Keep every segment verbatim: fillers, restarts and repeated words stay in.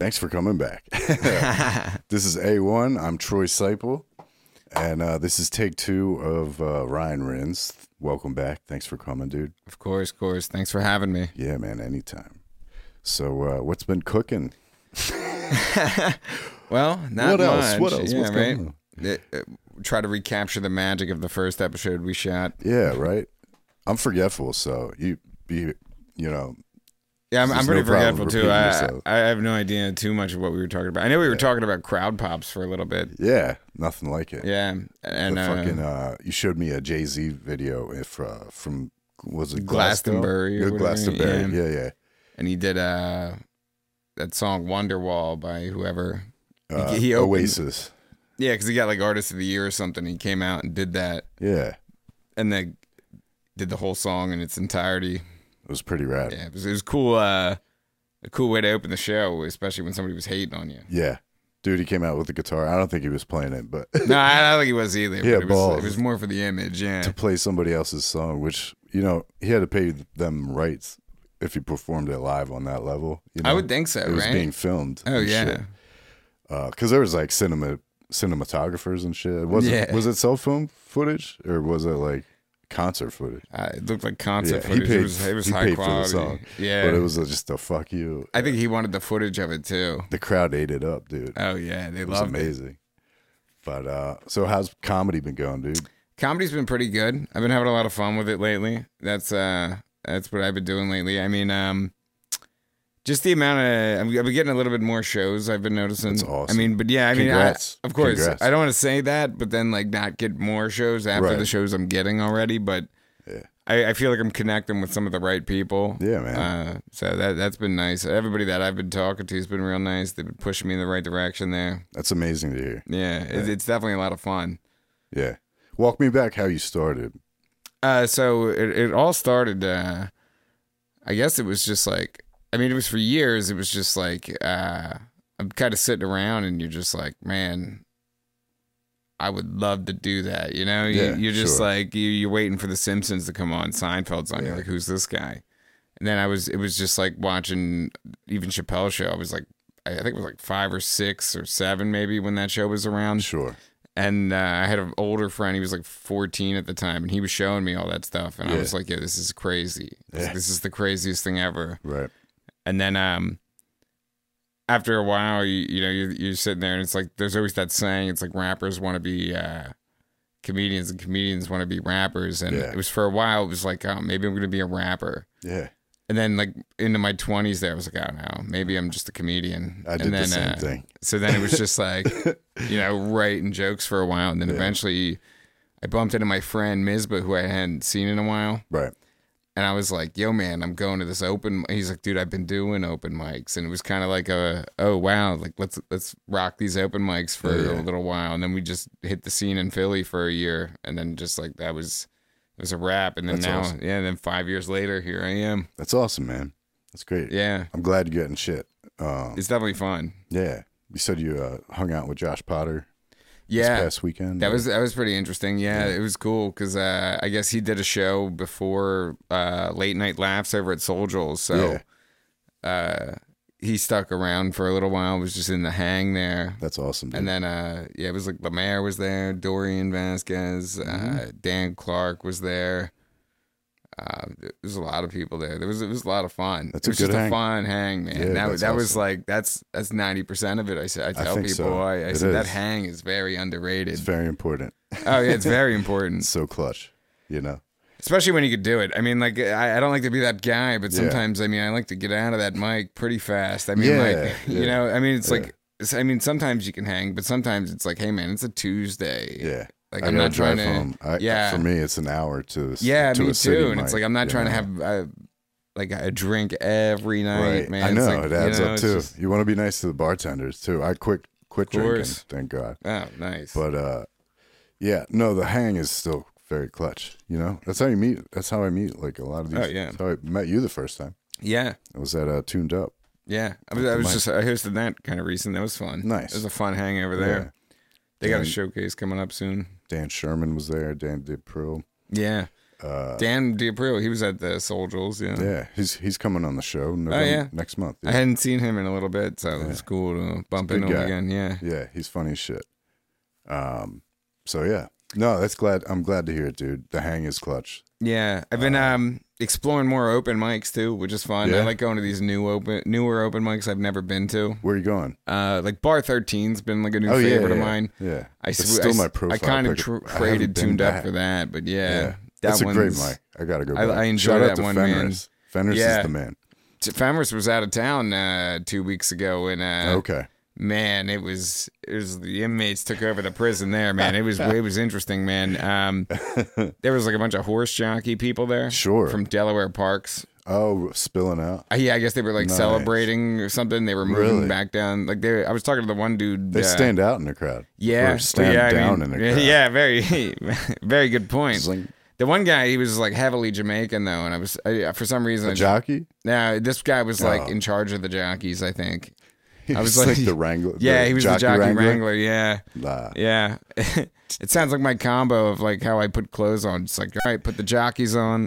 Thanks for coming back. This is A one. I'm Troy Seipel, and uh, this is take two of uh, Ryan Rins. Welcome back. Thanks for coming, dude. Of course, of course. Thanks for having me. Yeah, man, anytime. So uh, what's been cooking? Well, not what much. else? What else? Yeah, What's right? going on? It, it, try to recapture the magic of the first episode we shot. Yeah, right. I'm forgetful, so you be, you know. Yeah, I'm, There's I'm pretty no problem forgetful too. repeating I, yourself. I have no idea too much of what we were talking about. I know we were Yeah. talking about crowd pops for a little bit. Yeah, nothing like it. Yeah, and the uh, fucking, uh, you showed me a Jay-Z video if uh, from was it Glasgow? Glastonbury or Yeah, whatever, Glastonbury. yeah. Yeah, yeah. and he did uh, that song Wonderwall by whoever. Uh, he opened- Oasis. Yeah, because he got like Artist of the Year or something. He came out and did that, Yeah, and then did the whole song in its entirety. it was pretty rad. Yeah, it was, it was cool. Uh, a cool way to open the show, especially when somebody was hating on you. Yeah. Dude, he came out with the guitar. I don't think he was playing it, but No, I don't think he was either. Yeah, but it was, balls. it was more for the image. Yeah, to play somebody else's song, which, you know, he had to pay them rights if he performed it live on that level. You know? I would think so. It was right? being filmed. Oh yeah. Because there was like cinema cinematographers and shit. Was Yeah. it was it cell phone footage or was it like concert footage? Uh, it looked like concert Yeah, he footage. paid- it was, it was he high paid for the quality. song, Yeah, But it was just a fuck you. I think he wanted the footage of it too. The crowd ate it up, dude. Oh yeah, they It was loved it. amazing. But uh, so how's comedy been going, dude? Comedy's been pretty good. I've been having a lot of fun with it lately. That's uh, that's what I've been doing lately. I mean, um, just the amount of I've I've been getting a little bit more shows. I've been noticing. That's awesome. I mean, but yeah, I mean, I, Congrats. of course, Congrats. I don't want to say that, but then like not get more shows after Right. the shows I'm getting already. But Yeah. I, I feel like I'm connecting with some of the right people. Yeah, man. Uh, so that that's been nice. Everybody that I've been talking to has been real nice. They've been pushing me in the right direction there. That's amazing to hear. Yeah, It's, it's definitely a lot of fun. Yeah. Walk me back how you started. Uh, so it, it all started, uh, I guess it was just like, I mean, it was for years. It was just like, uh, I'm kind of sitting around and you're just like, man, I would love to do that. You know, you, Yeah, you're just sure. like, you, you're waiting for The Simpsons to come on. Seinfeld's on. Yeah. You're like, who's this guy? And then I was, it was just like watching even Chappelle's show. I was like, I think it was like five or six or seven maybe when that show was around. Sure. And uh, I had an older friend. He was like fourteen at the time, and he was showing me all that stuff. And I Yeah. was like, "Yeah, this is crazy. This, Yeah. this is the craziest thing ever." Right. And then, um, after a while, you you know, you're, you're sitting there, and it's like there's always that saying. It's like rappers want to be uh, comedians, and comedians want to be rappers. And Yeah. it was for a while. It was like, oh, maybe I'm going to be a rapper. Yeah. And then, like into my twenties, there I was like, oh no, maybe I'm just a comedian. I did and then, the same uh, thing. So then it was just like, you know, writing jokes for a while, and then Yeah. eventually, I bumped into my friend Mizba, who I hadn't seen in a while, Right. and I was like, "Yo, man, I'm going to this open." He's like, "Dude, I've been doing open mics," and it was kind of like a, "Oh wow, like let's let's rock these open mics for Yeah, yeah. a little while," and then we just hit the scene in Philly for a year, and then just like that was it was a wrap, and then That's now, awesome. yeah, and then five years later, here I am. That's awesome, man. That's great. Yeah, I'm glad you're getting shit. Um, it's definitely fun. yeah. You said you uh, hung out with Josh Potter Yeah, this past weekend. That was that was pretty interesting. Yeah, Yeah. it was cool because uh, I guess he did a show before uh, Late Night Laughs over at Soul Joel's, so uh, he stuck around for a little while. Was just in the hang there, That's awesome, dude. and then uh, yeah, it was like Lemaire was there, Dorian Vasquez, Mm-hmm. uh, Dan Clark was there. Uh, there was a lot of people there. There was it was a lot of fun. That's it a was good just hang. a fun hang, man. Yeah, that that's that was awesome. like that's that's ninety percent of it. I said I tell think people so. I, I It said that is. hang is very underrated. It's very important. Oh yeah, it's very important, It's so clutch, you know? especially when you could do it. I mean, like I, I don't like to be that guy, but Yeah. sometimes I mean I like to get out of that mic pretty fast. I mean, Yeah, like you yeah. know, I mean it's Yeah. like it's- I mean sometimes you can hang, but sometimes it's like, hey man, it's a Tuesday. Yeah. Like I I'm gotta not trying drive to. home. I, yeah. For me, it's an hour to Yeah, to me a city too. And it's mic, like I'm not you trying to know? have uh, like a drink every night, Right. man. I It's know like, it you adds know, up it's too. just- You want to be nice to the bartenders too. I quit quit Of drinking, course. thank God. oh, nice. But uh, yeah, no, the hang is still very clutch. You know, that's how you meet. That's how I meet like a lot of these. Oh, yeah. That's how I met you the first time. yeah, I was at uh, Tuned Up. yeah. I was, I was mic. just I hosted that kind of recent. That was fun. Nice. It was a fun hang over there. Yeah. They got a Dan- showcase coming up soon. Dan Sherman was there. Dan did Pro. Yeah. Uh, Dan DiAprile, he was at the Soul Jewels, yeah. yeah, he's he's coming on the show November, yeah. next month. I Yeah. hadn't seen him in a little bit, so Yeah. it's cool to bump He's a into good him guy. again. Yeah, Yeah, he's funny as shit. Um, so yeah, no, that's glad. I'm glad to hear it, dude. The hang is clutch. yeah. I've been Uh, um exploring more open mics too, which is fun. I Yeah? like going to these new open, newer open mics I've never been to. Where are you going? Uh, like Bar thirteen's been like a new Oh, yeah, favorite yeah, of mine. Yeah, I It's sw- still I, my s- profile I kind of pick. tr- I haven't traded been tuned up back. for that, but yeah, Yeah, that that's a great one's- mic. I gotta go. I- back. I enjoy Shout that out to one, man. Fenris. Fenris Yeah. is the man. Fenris was out of town uh, two weeks ago, and uh, Okay. man, it was it was the inmates took over the prison there, man. It was it was interesting, man. Um, there was like a bunch of horse jockey people there, Sure. from Delaware Parks. Oh, spilling out. Uh, yeah, I guess they were like Nice. celebrating or something. They were moving Really? back down. Like they, I was talking to the one dude. They uh, stand out in the crowd. Yeah, Or stand yeah, I down mean, in the crowd. yeah, very, very good point. It's like The one guy, he was like heavily Jamaican though, and I was I, for some reason. a I- jockey. Now this guy was like Oh. in charge of the jockeys, I think. He I was was like- like the wrangler. Yeah, he was the jockey wrangler. wrangler. Yeah, Nah. yeah. It sounds like my combo of like how I put clothes on. It's like, all right, put the jockeys on,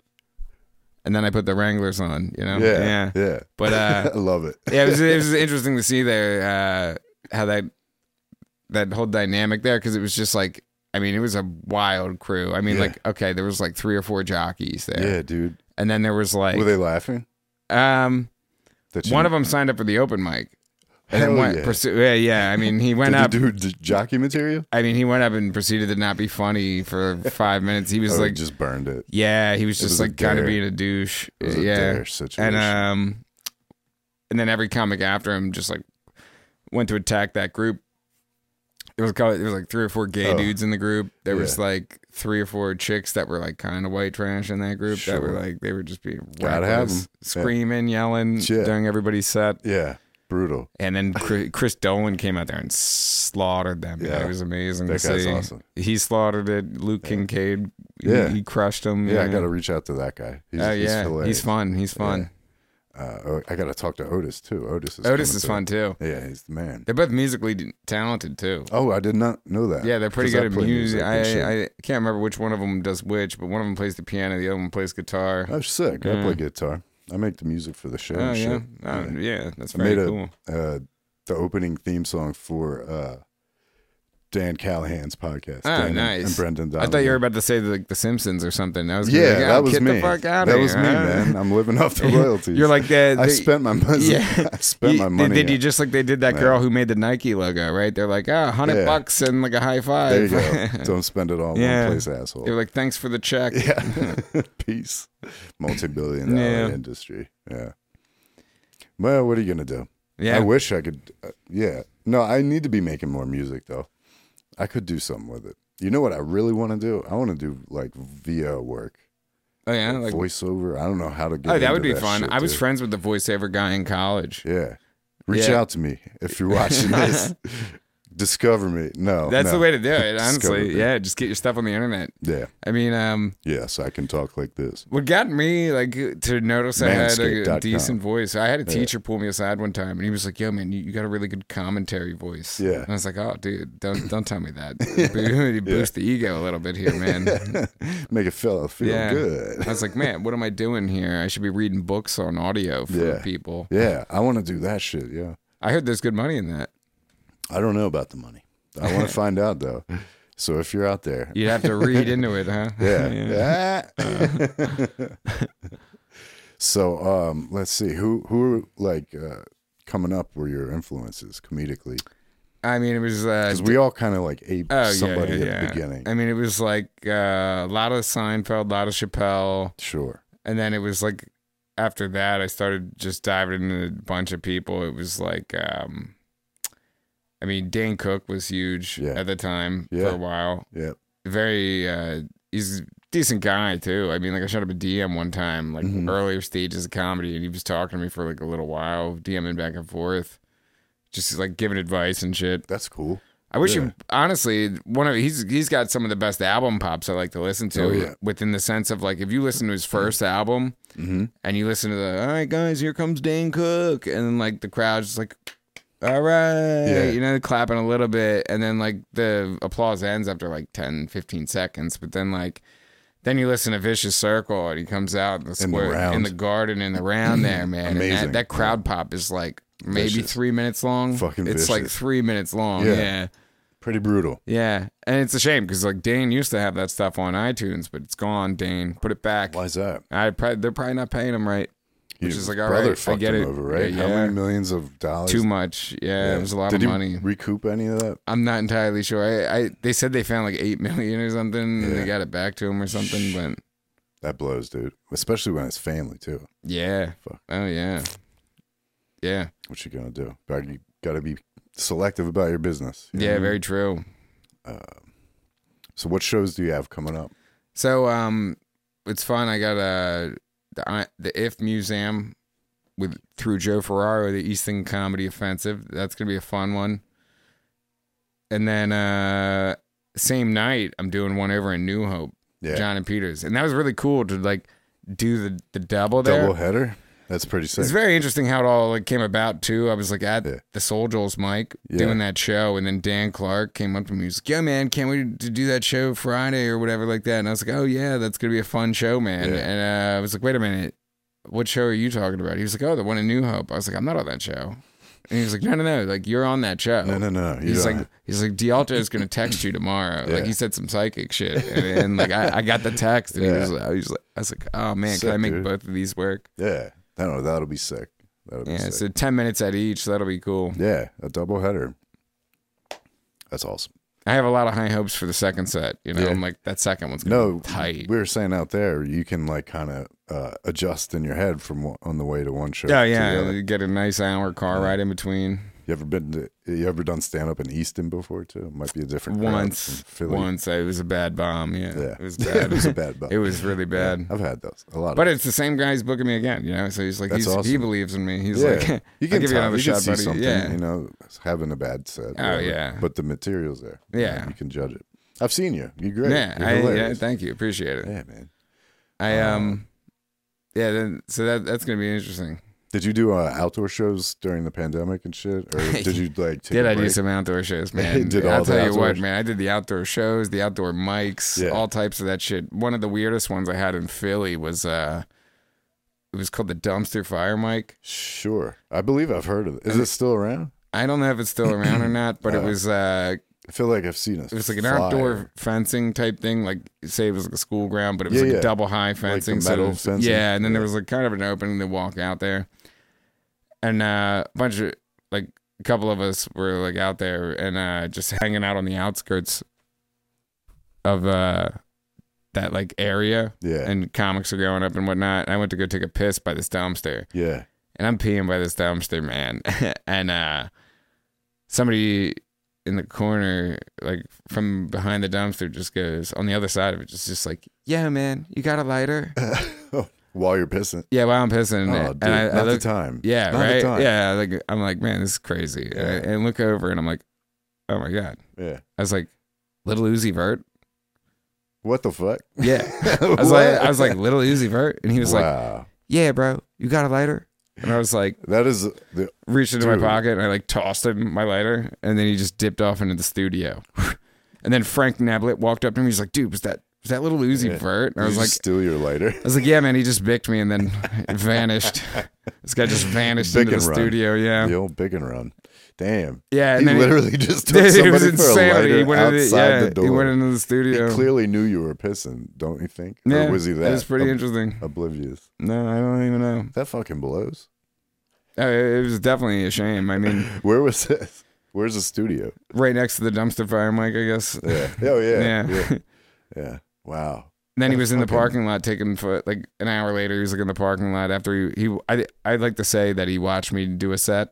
and then I put the wranglers on. You know? Yeah, yeah. yeah. But uh, I love it. yeah, it was, it was interesting to see there uh, how that that whole dynamic there, because it was just like, I mean, it was a wild crew. I mean, Yeah. like, okay, there was like three or four jockeys there, Yeah, dude. and then there was like, Were they laughing? um, That you- one of them signed up for the open mic, and Hell then went yeah. pursue. Yeah, yeah. I mean, he went Did up. he do d- jockey material? I mean, he went up and proceeded to not be funny for five minutes. He was Or like, just burned it. yeah, he was It just was a like kind of dare. being a douche. It was a yeah, dare situation. and um, and then every comic after him just like went to attack that group. It was called, there was like three or four gay Oh. dudes in the group. There was Yeah. like three or four chicks that were like kind of white trash in that group. That were Sure. like they were just being Gotta have reckless, 'em. Yeah. screaming, yelling Yeah. during everybody's set. yeah, brutal. And then Chris, Chris Dolan came out there and slaughtered them. Yeah, Yeah. it was amazing That to guy's see. awesome. He slaughtered it. Luke Kincaid, he, Yeah. he crushed him. Yeah, I got to reach out to that guy. He's, Oh he's yeah, hilarious. he's fun. He's fun. Uh, oh, I got to talk to Otis too. Otis is Otis coming is through. fun too. Yeah, he's the man. They're both musically d- talented too. Oh, I did not know that. Yeah, they're pretty 'Cause good I at play music. and shit. I, I can't remember which one of them does which, but one of them plays the piano, the other one plays guitar. Oh, sick. I Yeah. play guitar. I make the music for the show. Oh and yeah, shit. oh, yeah, that's I very made a cool. uh, the opening theme song for uh, Dan Callahan's podcast. Oh, Dan and- nice. And Brendan I Donovan. thought you were about to say like The Simpsons or something. I was Yeah, gonna be like, that oh, was get me. the fuck out that of was here, me, huh? man. I'm living off the royalties. You're like the, I the- spent my money. Yeah. I spent You- my money. Did you on- just like they did that Man. girl who made the Nike logo, right? They're like, ah, oh, hundred Yeah. bucks and like a high There you five. go. Don't spend it all in Yeah. one place, asshole. They were like, thanks for the check. Yeah. Peace. Multi-billion dollar Yeah. industry. Yeah. Well, what are you gonna do? Yeah. I wish I could. Uh, yeah. No, I need to be making more music though. I could do something with it. You know what I really want to do? I want to do like V O work, Oh yeah, like voiceover. I don't know how to get. oh, that into would be fun. shit, I was dude. friends with the voiceover guy in college. Yeah. Reach Yeah. out to me if you're watching this. Discover me. No. That's no. the way to do it, Discover honestly. me. Yeah, just get your stuff on the internet. Yeah. I mean, um, Yes, I can talk like this. what got me like to notice I had Manscaped a, dot a decent com. voice. I had a Yeah. teacher pull me aside one time, and he was like, "Yo, man, you, you got a really good commentary voice." Yeah. and I was like, "Oh, dude, don't don't tell me that. You boost the ego a little bit here, man." Make a fella feel Yeah. good. I was like, "Man, what am I doing here? I should be reading books on audio for Yeah. people." Yeah, I want to do that shit. Yeah. I heard there's good money in that. I don't know about the money. I want to find out though. So if you're out there, You'd have to read into it, huh? yeah. Yeah. So um, let's see who who are like uh, coming up were your influences comedically, I mean, it was uh, because we all kind of like ape oh, somebody yeah, yeah, at yeah. the beginning. I mean, it was like uh, a lot of Seinfeld, a lot of Chappelle. Sure. And then it was like after that, I started just diving into a bunch of people. It was like, um, I mean, Dane Cook was huge Yeah. at the time Yeah. for a while. Yeah. Very, uh, he's a decent guy too. I mean, like I shot up a D M one time, like Mhm. earlier stages of comedy, and he was talking to me for like a little while, DMing back and forth, just like giving advice and shit. That's cool. I wish Yeah. him honestly one of he's he's got some of the best album pops I like to listen to. Oh, yeah. Within the sense of like if you listen to his first album Mm-hmm. and you listen to the all right guys, here comes Dane Cook, and then like the crowd's just like all right, Yeah. you know, clapping a little bit, and then like the applause ends after like ten, fifteen seconds, but then like Then you listen to Vicious Circle, and he comes out in the In the square, in round. the garden, in the round there, man. And Amazing. that, that crowd pop is like maybe Vicious. three minutes long. Fucking It's like vicious. three minutes long. Yeah. Yeah. Pretty brutal. Yeah. And it's a shame because like Dane used to have that stuff on iTunes, but it's gone, Dane. Put it back. Why is that? I probably, they're probably not paying him right. Which His is like, all brother right, I fucked get him it. over, right? Yeah, How yeah. many millions of dollars? Too much. Yeah, it was a lot Did of he money. recoup any of that? I'm not entirely sure. I, I they said they found like eight million or something, and Yeah. they got it back to him or something. But That blows, dude. Especially when it's family too. yeah, Fuck. oh yeah, yeah, What you gonna do? But you gotta be selective about your business. you know yeah. what I mean? Very true. So what shows do you have coming up? So um, it's fun. I got uh, the I- the If Museum with through Joe Ferraro, the Easton Comedy Offensive. That's gonna be a fun one. And then uh, same night, I'm doing one over in New Hope, Yeah. John and Peters, and that was really cool to like do the the double there. Double header? That's pretty sick. It's very interesting how it all like came about too. I was like at Yeah. the Soul Joel's mic Yeah. doing that show, and then Dan Clark came up to me. He was like, "Yo, man, can't we to do that show Friday or whatever like that?" And I was like, "Oh yeah, that's gonna be a fun show, man." Yeah. And uh, I was like, "Wait a minute, what show are you talking about?" He was like, "Oh, the one in New Hope." I was like, "I'm not on that show." And he was like, "No, no, no, like you're on that show." No, no, no. You He's don't- like, he's like, D'Alto is gonna text you tomorrow. Yeah. Like he said some psychic shit, and, and like I, I got the text, and Yeah. he was, like, he was like, I was like, "Oh man, Sick, can I make dude. both of these work?" yeah. I don't know. That'll be sick. That'll be Yeah, sick. so ten minutes at each. So that'll be cool. Yeah, a double header. That's awesome. I have a lot of high hopes for the second set. You know, Yeah. I'm like that second one's gonna No, be tight. we were saying out there, you can like kind of uh, adjust in your head from one, on the way to one show. Yeah, to the yeah. other. You get a nice hour car ride in between. You ever been? To, you ever done stand up in Easton before too? Might be a different crowd Once, from Philly. once it was a bad bomb. Yeah, Yeah, it was Yeah, bad. it was a bad. Bump. It was really bad. I've had those a lot. But of it's the same guy who's booking me again. You know, so he's like, That's he's, he awesome. believes in me. He's yeah, like, you I'll can give you tell, another you can shot, see buddy. something. Yeah, You know, having a bad set. Oh, whatever. yeah. But the material's there. You Yeah. know, you can judge it. I've seen you. You're great. yeah. You're I, yeah, hilarious. thank you, appreciate it. Yeah, man. I Uh, um, yeah. Then so that that's gonna be interesting. Did you do uh, outdoor shows during the pandemic and shit, or did you like? Take Did a I do break? some outdoor shows, man? Did I'll all the tell you outdoor what, sh- man. I did the outdoor shows, the outdoor mics, Yeah. all types of that shit. One of the weirdest ones I had in Philly was uh, it was called the dumpster fire mic. Sure, I believe I've heard of it. Is it still around? I don't know if it's still around or not, but it Uh, was uh, I feel like I've seen it. it was like an outdoor fencing type thing, like say it was like a school ground, but it was Yeah, like yeah. a double high fencing. so metal it was- fencing? yeah, and then there Yeah. was like kind of an opening to walk out there, and uh, a bunch of like a couple of us were like out there and uh, just hanging out on the outskirts of uh, that like area, Yeah, and comics are going up and whatnot. I went to go take a piss by this dumpster. yeah. And I'm peeing by this dumpster, man. and uh, somebody in the corner, like from behind the dumpster, just goes on the other side of it, just just like, "Yeah, man, you got a lighter?" While you're pissing. Yeah, while I'm pissing, Oh, and dude, I, I not look, the time. yeah, Not the right, time. yeah. Like I'm like, man, this is crazy. And, I, Yeah. and look over, and I'm like, oh my god. Yeah. I was like, Little Uzi Vert. What the fuck? Yeah, I was like, I was like, Little Uzi Vert, and he was like, wow. yeah, bro, you got a lighter? And I was like, That is the reached into Dude. my pocket and I like tossed him my lighter, and then he just dipped off into the studio. And then Frank Nablet walked up to me. He's like, "Dude, was that was that Little Uzi Yeah. Vert?" And I Did was you like, steal your lighter. "I was like, yeah, man. He just bicked me and then vanished. This guy just vanished Bick into the and run. studio. Yeah, The old big and run. Damn. yeah. And he then literally just took Dude, it was somebody for a insanity. lighter He went into, outside yeah, the door. he went into the He studio. clearly knew you were pissing, don't you think? Yeah, Or was he that it was pretty ob- interesting. oblivious? No, I don't even know. That fucking blows. Uh, It was definitely a shame. I mean, Where was this? Where's the studio? right next to the dumpster fire mic, I guess. Yeah. Oh yeah. Yeah. Yeah. Yeah. Wow. Then he was in the Fucking- parking lot taking foot. Like an hour later, he was like in the parking lot after he. he I I'd like to say that he watched me do a set.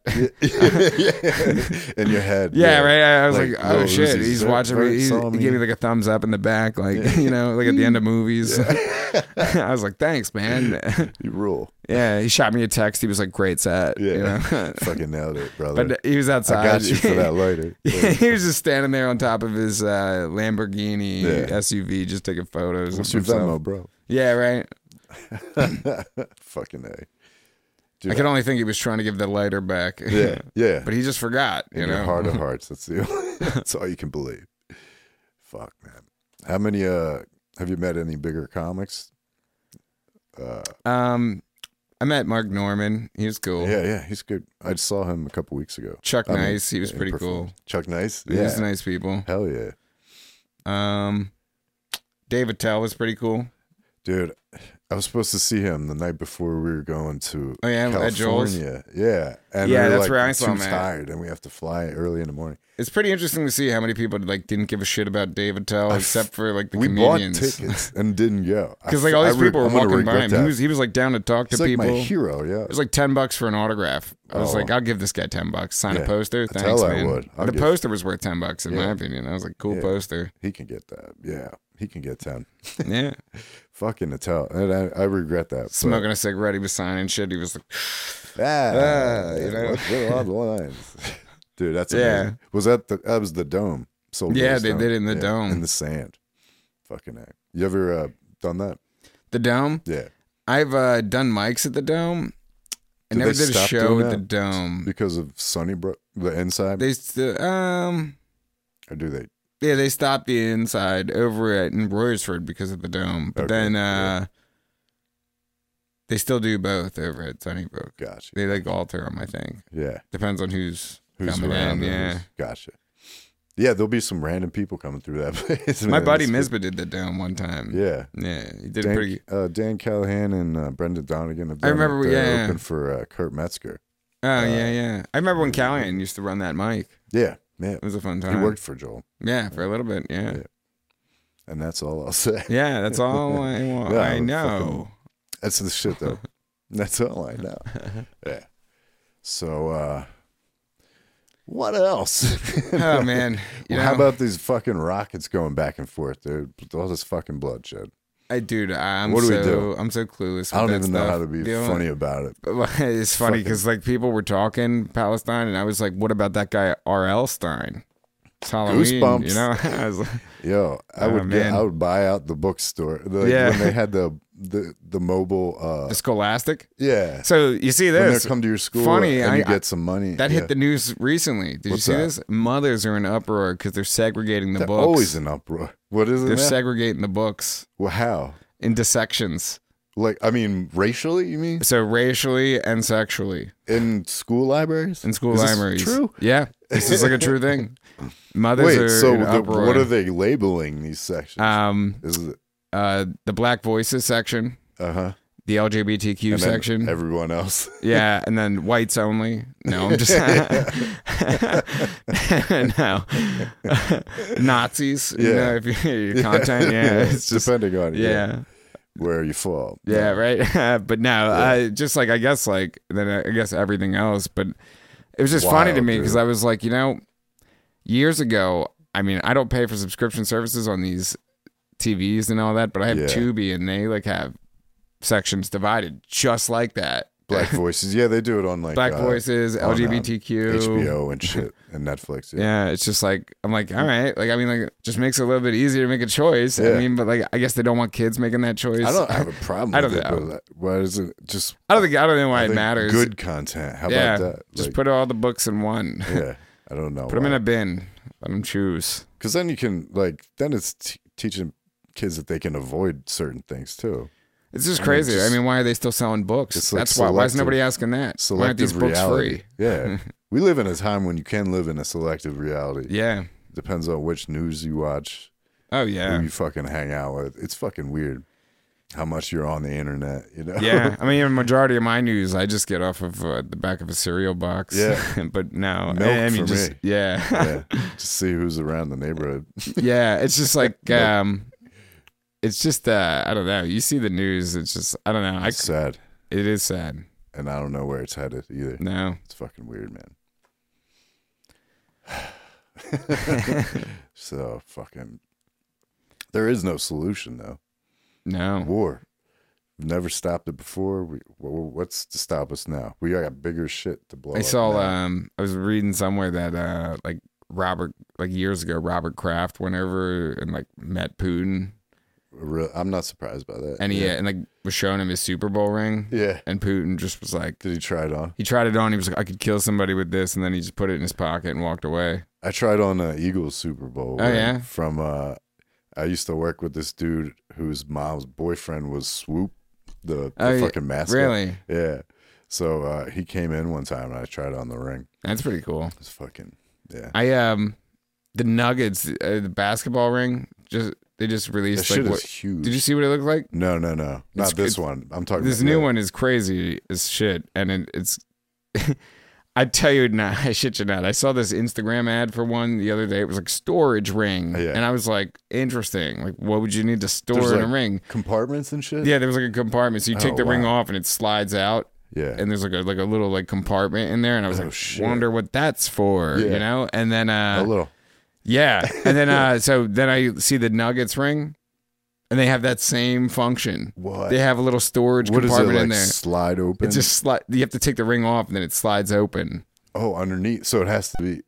In your head. Yeah, right. I was Like, like, oh Lil shit, Uzi's he's Vert- watching me. Vert He, saw he me. gave me like a thumbs up in the back, like you know, like at the end of movies. I was like, thanks, man. You rule. Yeah, he shot me a text. He was like, great set. Yeah. You know? Fucking nailed it, brother. But he was outside. I got you for that later. He was just standing there on top of his uh, Lamborghini Yeah. S U V, just taking photos. What's of your himself. Venmo, bro? Yeah, right. Fucking A. I Dude, could only think he was trying to give the lighter back. Yeah, yeah. But he just forgot, you In know. your heart of hearts, that's the only, that's all you can believe. Fuck, man. How many uh Have you met any bigger comics? Uh, Um, I met Mark Norman. He was cool. yeah, yeah, he's good. I saw him a couple weeks ago. Chuck I mean, Nice. He was in pretty performance. cool. Chuck Nice. He Yeah, was nice people. hell yeah, Um, David Tell was pretty cool. dude. I was supposed to see him the night before we were going to Oh, yeah, at Joel's? California. Yeah, and Yeah, we were that's like, where I too saw him at. tired, and we have to fly early in the morning. It's pretty interesting to see how many people like didn't give a shit about David Tell, I except for like the we comedians. bought tickets and didn't go Because like all these I re- people were I'm gonna walking by regret him. that. He was he was like down to talk to He's like people. my hero. Yeah, It was like ten bucks for an autograph. I was Oh. like, I'll give this guy ten bucks. Sign Yeah. a poster. I Thanks, tell I man. would. I'll the give- poster was worth ten bucks in my Yeah. opinion. I was like, cool Yeah. poster. he can get that. Yeah, he can get ten. Yeah. Fucking Natal, and I, I regret that. but- Smoking a cigarette, he was signing shit. He was like, Ah, Ah, you know. what, what are the lines? Dude, that's Yeah. amazing. Was that the that was the dome? Soul Yeah, Rose they Dome. did it in the dome. in the sand. Fucking A. You ever uh, done that? the Dome. Yeah, I've uh, done mics at the Dome. I Did never they did a stop show doing at the that? Dome. because of Sunnybrook, the inside, They st- um or do they? yeah they stopped the inside over at in Royersford because of the Dome, but Okay, then uh, yeah. they still do both over at Sunnybrook. Gotcha. They like alter them, I think. Yeah, Depends on who's, who's coming around? in. and Yeah. who's- Gotcha. Yeah, there'll be some random people coming through that place. My man. buddy It's- Misba did the Dome one time. Yeah. Yeah, he did Dan, pretty. uh, Dan Callahan and uh, Brendan Donegan have I done remember, it. They're yeah. open for uh, Kurt Metzger. Oh yeah, yeah. I remember when Callahan used to run that mic. Yeah, yeah. It was a fun He time. worked for Joel, Yeah, for a little bit. Yeah. Yeah. and that's all I'll say. Yeah, that's all I want. Yeah, I fucking- know. That's the shit, though. That's all I know. Yeah. So, uh, what else? Oh man, you Well, know, how about these fucking rockets going back and forth, dude? All this fucking bloodshed. I dude, I'm What do we so do? I'm so clueless. With I don't that even know stuff. how to be The only- funny about it. It's funny because like people were talking Palestine, and I was like, "What about that guy R L Stein?" It's Halloween, Goosebumps. you know. I was like, Yo, I Oh, would get, man. I would buy out the bookstore. The, Yeah. When they had the the the mobile. Uh, the Scholastic. yeah. So you see When they this? come to your school, Funny, and I- you I- get some money. That yeah. hit the news recently. Did What's you see that? this? Mothers are in uproar because they're segregating the They're books. always in uproar. What is it? they're now? segregating the books well, how? into sections. Like, I mean, racially, you mean? So racially and sexually In school libraries? in school Is this libraries. True. Yeah, this is like a true thing. Mothers Wait, are so in the, uproar. what are they labeling these sections? Um, is it uh, the Black Voices section, uh huh? the L G B T Q And then section. everyone else. Yeah, and then whites only. No, I'm just no Nazis. You Yeah. know, if you your content, yeah, it's just depending on yeah. yeah, where you fall. yeah, No. right. But no, I just like I guess like then I guess everything else. But it was just funny to Wild, me because dude. I was like, you know, years ago. I mean, I don't pay for subscription services on these T Vs and all that, but I have Yeah. Tubi and they like have sections divided just like that. Black Voices. Yeah, they do it on like Black uh, Voices, on, L um, G B T Q, H B O and shit and Netflix. Yeah. Yeah, it's just like I'm like, all right, like I mean, like it just makes it a little bit easier to make a choice. I Yeah. mean, but like I guess they don't want kids making that choice. I don't have a problem. I don't with it, know. but why is it just I don't think I don't know why I it think matters. good content? How yeah, about that? just Like, put all the books in one. yeah, I don't know. Put them in a bin. Let them choose. Because then you can like then it's t- teaching kids that they can avoid certain things too. It's just I mean, crazy. just- I mean, why are they still selling books? It's like That's why. Why is selective- nobody asking that? Why aren't these Selective books reality. free? Yeah, we live in a time when you can live in a selective reality. Yeah. Depends on which news you watch, Oh who yeah. you fucking hang out with. It's fucking weird how much you're on the internet. You know? Yeah, I mean, a majority of my news I just get off of uh, the back of a cereal box. Yeah. but no, Milk I mean, for just me. yeah, yeah, to see who's around the neighborhood. yeah. It's just like um, it's just uh, I don't know. You see the news, it's just I don't know. I It's sad, it is sad. and I don't know where it's headed either. No, It's fucking weird, man. So fucking. There is no solution though. no. War. We've never stopped it before. We, wh- wh- what's to stop us now? We got bigger shit to blow. I up saw. now. Um, I was reading somewhere that uh, like Robert, like years ago, Robert Kraft went over and like met Putin, Real- I'm not surprised by that. and he yeah. and like was showing him his Super Bowl ring, yeah. and Putin just was like. Did he try it on? He tried it on. He was like, I could kill somebody with this. And then he just put it in his pocket and walked away. I tried on uh, Eagles Super Bowl. Oh, ring yeah? From uh, I used to work with this dude whose mom's boyfriend was Swoop, the, the Oh, yeah. fucking mascot. Really? Yeah. So uh, he came in one time and I tried on the ring. That's pretty cool. It's fucking yeah. I um, the Nuggets, uh, the basketball ring, just they just That released shit like is what? huge. Did you see what it looked like? No, no, no, not It's- this it's- one. I'm talking. This about, new yeah. one is crazy as shit, and it, it's. I tell you not, I shit you not. I saw this Instagram ad for one the other day. It was like storage ring, Yeah. and I was like, interesting. Like, what would you need to store There's, in like, a ring? Compartments and shit. Yeah, there was like a compartment. So you take Oh, the ring wow. off, and it slides out, Yeah. and there's like a like a little like compartment in there, and I was Oh, like, shit. wonder what that's for, Yeah. you know? And then uh, a little. yeah, and then uh, so then I see the Nuggets ring, and they have that same function. What? They have a little storage What is it compartment like? in there. Slide open. It just sli- you have to take the ring off, and then it slides open. oh, underneath. So it has to be.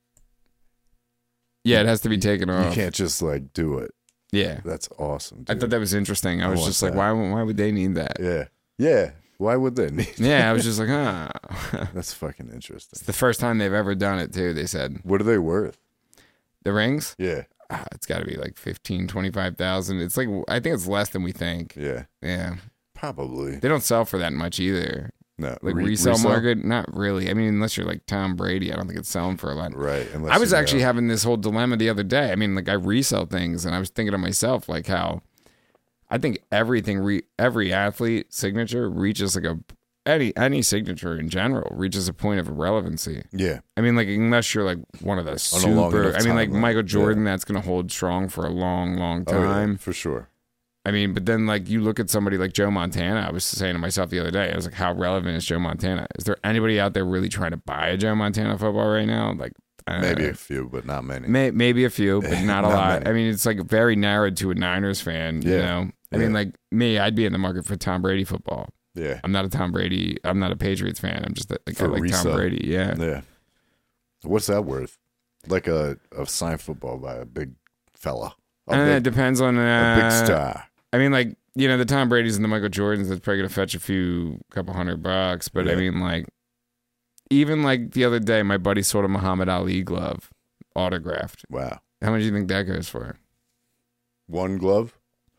Yeah, it has to be taken You off. can't just like do it. Yeah, That's awesome. I Dude. thought that was interesting. I I was want just like, that. why? Why would they need that? Yeah. Yeah. Why would they need? Yeah, I was just like, huh. That's fucking interesting. It's the first time they've ever done it too. They said What are they worth? the rings. Yeah. Ah, it's got to be like fifteen, twenty-five thousand. It's like I think it's less than we think. Yeah. Yeah, Probably. they don't sell for that much either. No. Like Re- resale, market, not really. I mean, unless you're like Tom Brady, I don't think it's selling for a lot. Right. Unless I was you actually know. having this whole dilemma the other day. I mean, like I resell things, and I was thinking to myself, like how I think everything, re- every athlete signature reaches like a any any signature in general reaches a point of irrelevancy. Yeah. I mean, like unless you're like one of the On a long super. enough I mean, like timeline. Michael Yeah. Jordan, that's gonna hold strong for a long, long Oh, yeah, time. for sure. I mean, but then like you look at somebody like Joe Montana. I was saying to myself the other day, I was like, how relevant is Joe Montana? Is there anybody out there really trying to buy a Joe Montana football right now? Like uh, Maybe a few, but not many. May, maybe a few, but not a Not lot. many. I mean, it's like very narrowed to a Niners fan. You Yeah. know, I mean, Yeah. like me, I'd be in the market for Tom Brady football. Yeah. I'm not a Tom Brady. I'm not a Patriots fan. I'm just a, like I For like resale. Tom Brady. Yeah. Yeah. What's that worth? Like a, a signed football by a big fella. A, Uh, it big, depends on a uh, big star. I mean, like you know, the Tom Brady's and the Michael Jordans. That's probably gonna fetch a few couple hundred bucks. But I Yeah. mean, like even like the other day, my buddy sold a Muhammad Ali glove autographed. Wow. How much do you think that goes for? One glove?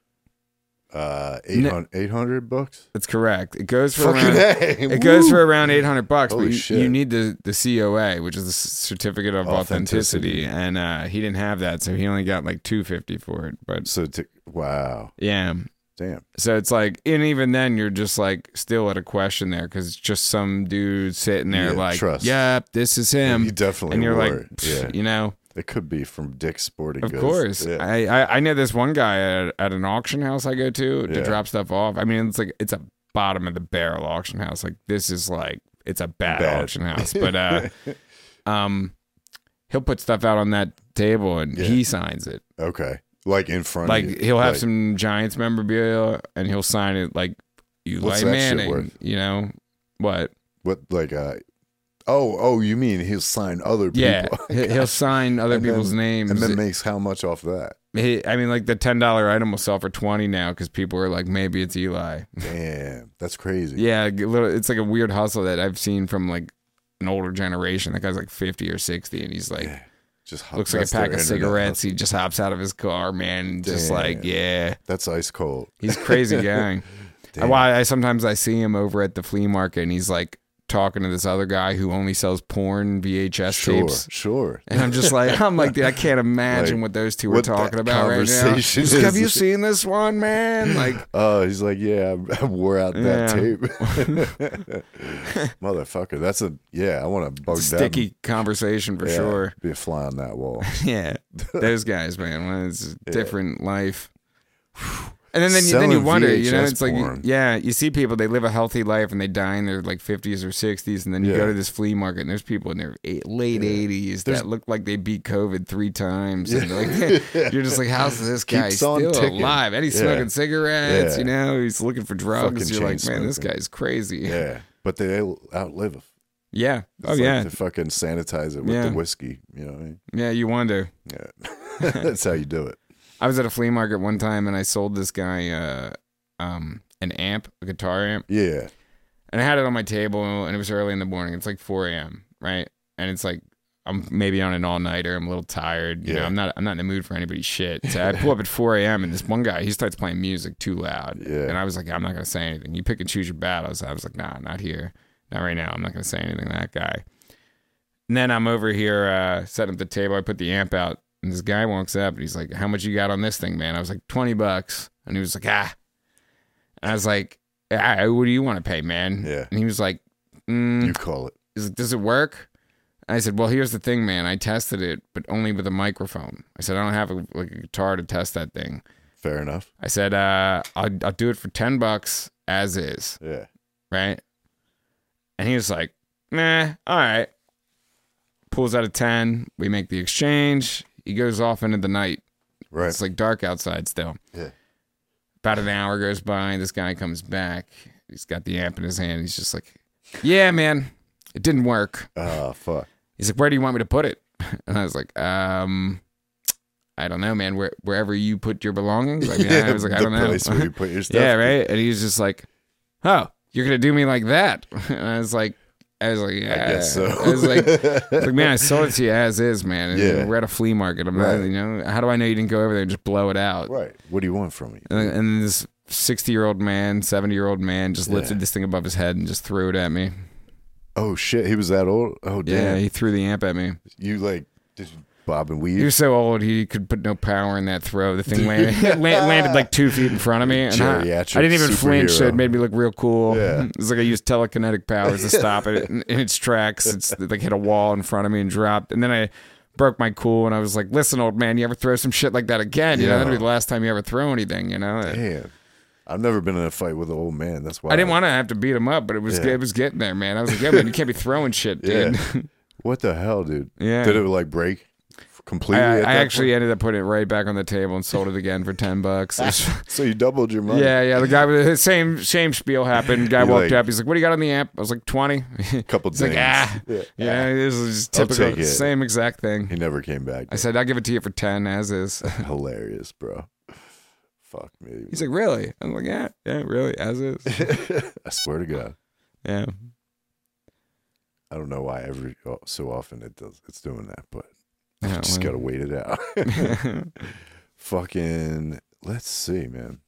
Uh, eight No. hundred, eight hundred bucks? That's correct. It goes for Fucking around. A. It goes Woo! for around eight hundred bucks, Holy but you, shit. you need the, the C O A, which is the C- certificate of authenticity, Authenticity. and uh, he didn't have that, so he only got like two fifty for it. But So, t- wow. yeah, Damn. so it's like, and even then, you're just like still at a question there because it's just some dude sitting there Yeah, like, trust. "Yep, this is him," He definitely and you're wore like, it. Yeah. you know, It could be from Dick's Sporting of Goods. course. Yeah. I, I I know this one guy at, at an auction house I go to to Yeah. drop stuff off. I mean, it's like it's a bottom of the barrel auction house. Like this is like it's a bad, Bad. auction house, but uh, um, he'll put stuff out on that table and Yeah. he signs it. Okay. Like in front Like of you. he'll have Like, some Giants memorabilia and he'll sign it like Eli What's that shit Manning. worth? You know what? What, like, uh, oh, oh, you mean he'll sign other people? Yeah, he- he'll sign other And people's then- names. And then makes how much off that? He- I mean, like the ten dollar item will sell for twenty now because people are like, maybe it's Eli. Damn. That's crazy. Yeah, a little, it's like a weird hustle that I've seen from like an older generation. That guy's like fifty or sixty, and he's like, Yeah. Just hop- looks like a that's their pack of internet cigarettes. hustle. He just hops out of his car, man, and just Damn. like, yeah, That's ice cold. he's a crazy guy. Damn. Why I sometimes I see him over at the flea market, and he's like talking to this other guy who only sells porn V H S Sure, tapes. sure. And I'm just like, I'm like, dude, I can't imagine Like, what those two were what talking that about right now. conversation He's like, Have is. you seen this one, man? Like, Oh, he's like, yeah, I I wore out that tape. Motherfucker, that's a yeah. I want to bug them. sticky conversation for Yeah, sure. Be a fly on that wall. Yeah, those guys, man. Well, it's a different life. And then, then, you, then Selling you wonder, you know, V H S it's like, porn. yeah, you see people, they live a healthy life and they die in their like fifties or sixties. And then you Yeah. go to this flea market and there's people in their eight, late eighties There's- that look like they beat COVID three times. And like, you're just like, how's this guy Keeps on still ticking. alive? And he's Yeah. smoking cigarettes, Yeah. you know, he's looking for drugs. Fucking You're like, chain man, this smoking. guy's crazy. Yeah. Yeah, but they outlive. It's Yeah. Oh, like yeah. to fucking sanitize it with Yeah. the whiskey. You know what I mean? Yeah, you wonder. Yeah, that's how you do it. I was at a flea market one time and I sold this guy uh, um, an amp, a guitar amp, Yeah, and I had it on my table and it was early in the morning. It's like four a.m., right? And it's like I'm maybe on an all nighter. I'm a little tired. You Yeah. know, I'm not I'm not in the mood for anybody's shit. So I pull up at four a.m. and this one guy, he starts playing music too loud. Yeah. And I was like, I'm not gonna say anything. You pick and choose your battles. I was like, nah, not here, not right now. I'm not gonna say anything to that guy. And then I'm over here uh, setting up the table. I put the amp out, and this guy walks up and he's like, "How much you got on this thing, man?" I was like, twenty bucks, and he was like, "Ah." And I was like, ah, "What do you want to pay, man?" Yeah. And he was like, mm, You call it. He's like, "Does it work?" I said, "Well, here's the thing, man. I tested it, but only with a microphone." I said, "I don't have a, like a guitar to test that thing." Fair enough. I said, uh, "I'll I'll do it for ten bucks as is, Yeah. right?" And he was like, "Nah, all right." Pulls out a ten. We make the exchange. He goes off into the night. Right. It's like dark outside still. Yeah. About an hour goes by. This guy comes back. He's got the amp in his hand. He's just like, "Yeah, man, it didn't work." Ah, fuck. He's like, "Where do you want me to put it?" And I was like, um, I don't know, man. Where, wherever you put your belongings. Like, yeah, I was like, I the don't know. place where you put your stuff. Yeah, right. And he was just like, "Oh, you're gonna do me like that?" And I was like, I was like, yeah. I guess so. I was like, I was like, man, I sold it to you as is, man. And Yeah. we're at a flea market. I'm Right. not, you know, how do I know you didn't go over there and just blow it out? Right. What do you want from me? And, and this sixty-year-old man, seventy-year-old man just Yeah. lifted this thing above his head and just threw it at me. Oh, shit. He was that old? Oh, damn. Yeah, he threw the amp at me. You, like, did you bob and He weave? was so old he could put no power in that throw. The thing landed, la- landed like two feet in front of me, and I, I Geriatric didn't even flinch. So superhero. it made me look real cool. Yeah. It's like I used telekinetic powers to stop it in, in its tracks. It's like hit a wall in front of me and dropped. And then I broke my cool, and I was like, "Listen, old man, you ever throw some shit like that again? You know, Yeah. that'll be the last time you ever throw anything. You know." Damn. I've never been in a fight with an old man. That's why I didn't want to have to beat him up, but it was Yeah. it was getting there, man. I was like, "Yeah, man, you can't be throwing shit, dude." Yeah. What the hell, dude? Yeah. Did it, like, break completely? I, at I that actually ended up putting it right back on the table and sold it again for ten bucks. It was- point? So you doubled your money? Yeah, yeah. The guy with the same same spiel happened. Guy You're walked like- up. He's like, "What do you got on the amp?" I was like, twenty. Couple He's like, dings. ah, Yeah. yeah. This is just I'll typical. take it. Same exact thing. He never came back. I said, "I'll give it to you for ten as is." Hilarious, bro. Fuck me. He's like, "Really?" I'm like, "Yeah, yeah, really, as is." I swear to God. Yeah. I don't know why every oh, so often it does it's doing that, but Yeah, just well. gotta wait it out. Fucking let's see, man.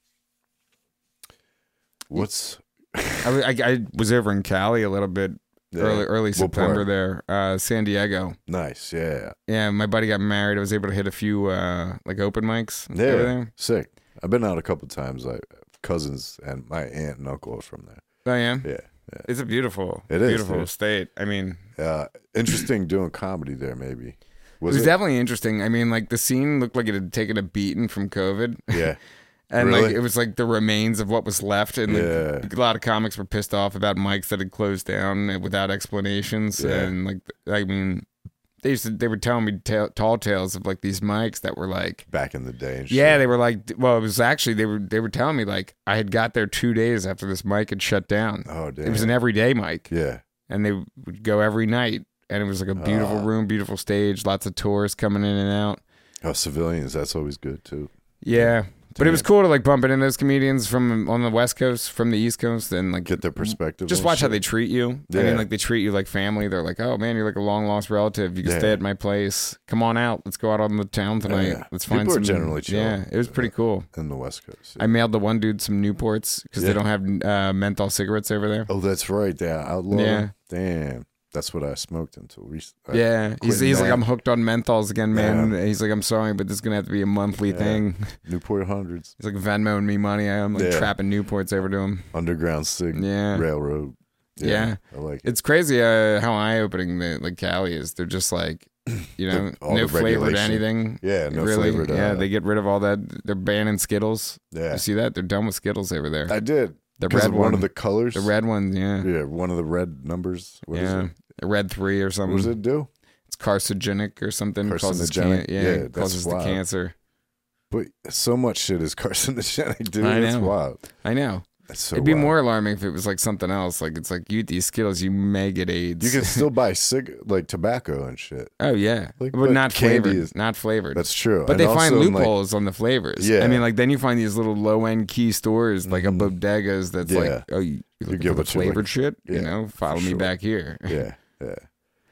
What's I, was- I, I was over in Cali a little bit yeah, early early what September part? there, uh, San Diego. Nice, yeah. Yeah, my buddy got married. I was able to hit a few uh, like open mics. Yeah. over there. Sick. I've been out a couple times, like cousins and my aunt and uncle are from there. Oh yeah. Yeah. It's a beautiful, It is, beautiful dude. state. I mean, Uh interesting doing comedy there, maybe. it Was was it? definitely interesting. I mean, like the scene looked like it had taken a beating from COVID. Yeah. And like Really? it was like the remains of what was left, and like, Yeah. a lot of comics were pissed off about mics that had closed down without explanations. Yeah. And like, I mean, they used to they were telling me ta- tall tales of like these mics that were like, Back in the day and yeah, shit. they were like, well, it was actually they were they were telling me like I had got there two days after this mic had shut down. Oh damn. It was an everyday mic, Yeah. and they would go every night, and it was like a beautiful Ah. room, beautiful stage, lots of tourists coming in and out. Oh, civilians, that's always good too. Yeah. But it was Damn. cool to like bump into those comedians from on the West Coast, from the East Coast, and like Get their perspective. just and watch how shit. they treat you. I Yeah. mean, like they treat you like family. They're like, "Oh man, you're like a long lost relative. You can Yeah. stay at my place. Come on out. Let's go out on the town tonight. yeah. Let's find People are some." generally chill. Yeah, it was pretty cool. in the West Coast. I mailed the one dude some Newports because Yeah. they don't have uh, menthol cigarettes over there. Oh, that's right. They outlaw. Yeah. Damn. That's what I smoked until recently. Yeah, he's, quitting he's like, that. "I'm hooked on menthols again, man." He's like, "I'm sorry, but this is gonna have to be a monthly Yeah. thing." Newport hundreds, He's like Venmoing me money. I'm like Yeah. trapping Newports over to him. underground sig, Yeah. railroad. Yeah. I like it. It's crazy uh, how eye opening the like Cali is. They're just like, you know, all no the flavored regulation. anything. Yeah, no really. flavored. Uh, Yeah, they get rid of all that. They're banning Skittles. yeah. You see that? They're done with Skittles over there. I did. The Because red of one one. of the colors. The red ones, yeah. Yeah, one of the red numbers. What is yeah. it? A red three or something. What does it do? It's carcinogenic or something. Causes Carcinogenic? can- Yeah, yeah, that's causes the wild. cancer. But so much shit is carcinogenic, dude. I That's know. wild. I know. That's so It'd be wild. more alarming if it was like something else. Like it's like you eat these Skittles, you may get AIDS. You can still buy cig- like tobacco and shit. oh yeah, Like, but, but not candy flavored. is- not flavored. That's true. But And they find also, like, loopholes on the flavors. Yeah. I mean, like then you find these little low end key stores, like a Mhm. bodegas that's Yeah. like, oh, you, you looking give for the it to, like- flavored shit? Yeah, You know, follow for me sure. back here. yeah, yeah.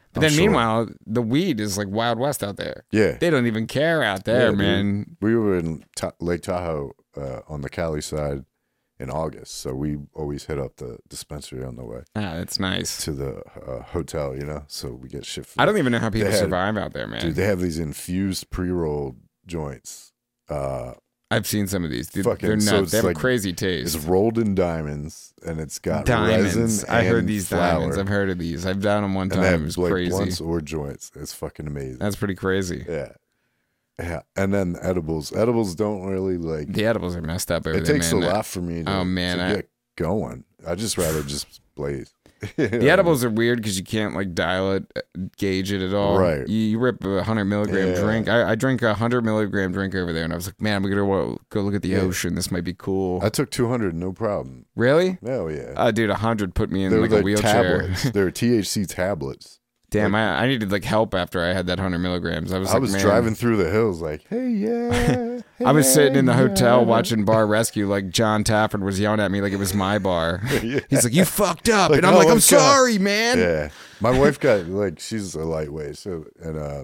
But then I'm sure. meanwhile, the weed is like Wild West out there. Yeah. They don't even care out there, Yeah, dude. man. We were in Ta- Lake Tahoe uh, on the Cali side in August, so we always hit up the dispensary on the way Ah, that's nice. to the uh, hotel, you know, so we get shit. I don't even know how people They had- survive out there, man. Dude, they have these infused pre-rolled joints. Uh, I've seen some of these. Dude, Fucking- they're so nuts. it's They have like- a crazy it's taste. rolled in diamonds, and it's got Diamonds. resin I heard and these flour. diamonds. I've heard of these. I've done them one and time. they It have was like crazy. blunts or joints. It's fucking amazing. That's pretty crazy. yeah, yeah. And then edibles. Edibles don't really like. The edibles are messed up over It there, takes man. a lot for me to, Oh, man, to I- get going. I just rather just blaze. The edibles are weird because you can't like dial it, uh, gauge it at all. Right. You, you rip a hundred milligram Yeah. drink. I, I drink a hundred milligram drink over there, and I was like, man, I'm gonna go, go look at the Yeah. ocean. This might be cool. I took two hundred, no problem. Really? Hell yeah. Uh, dude, a hundred put me in they were like like a wheelchair. tablets. They were T H C tablets. Damn, I, I needed like help after I had that hundred milligrams. I was I like, was man. driving through the hills like, hey, yeah. I was sitting in the hey, hotel yeah. watching Bar Rescue, like John Tafford was yelling at me like it was my bar. Yeah. He's like, "You fucked up," Like, and I'm oh, like, "I'm I'm sorry, man." Yeah. My wife got, like, she's a lightweight. So, and uh,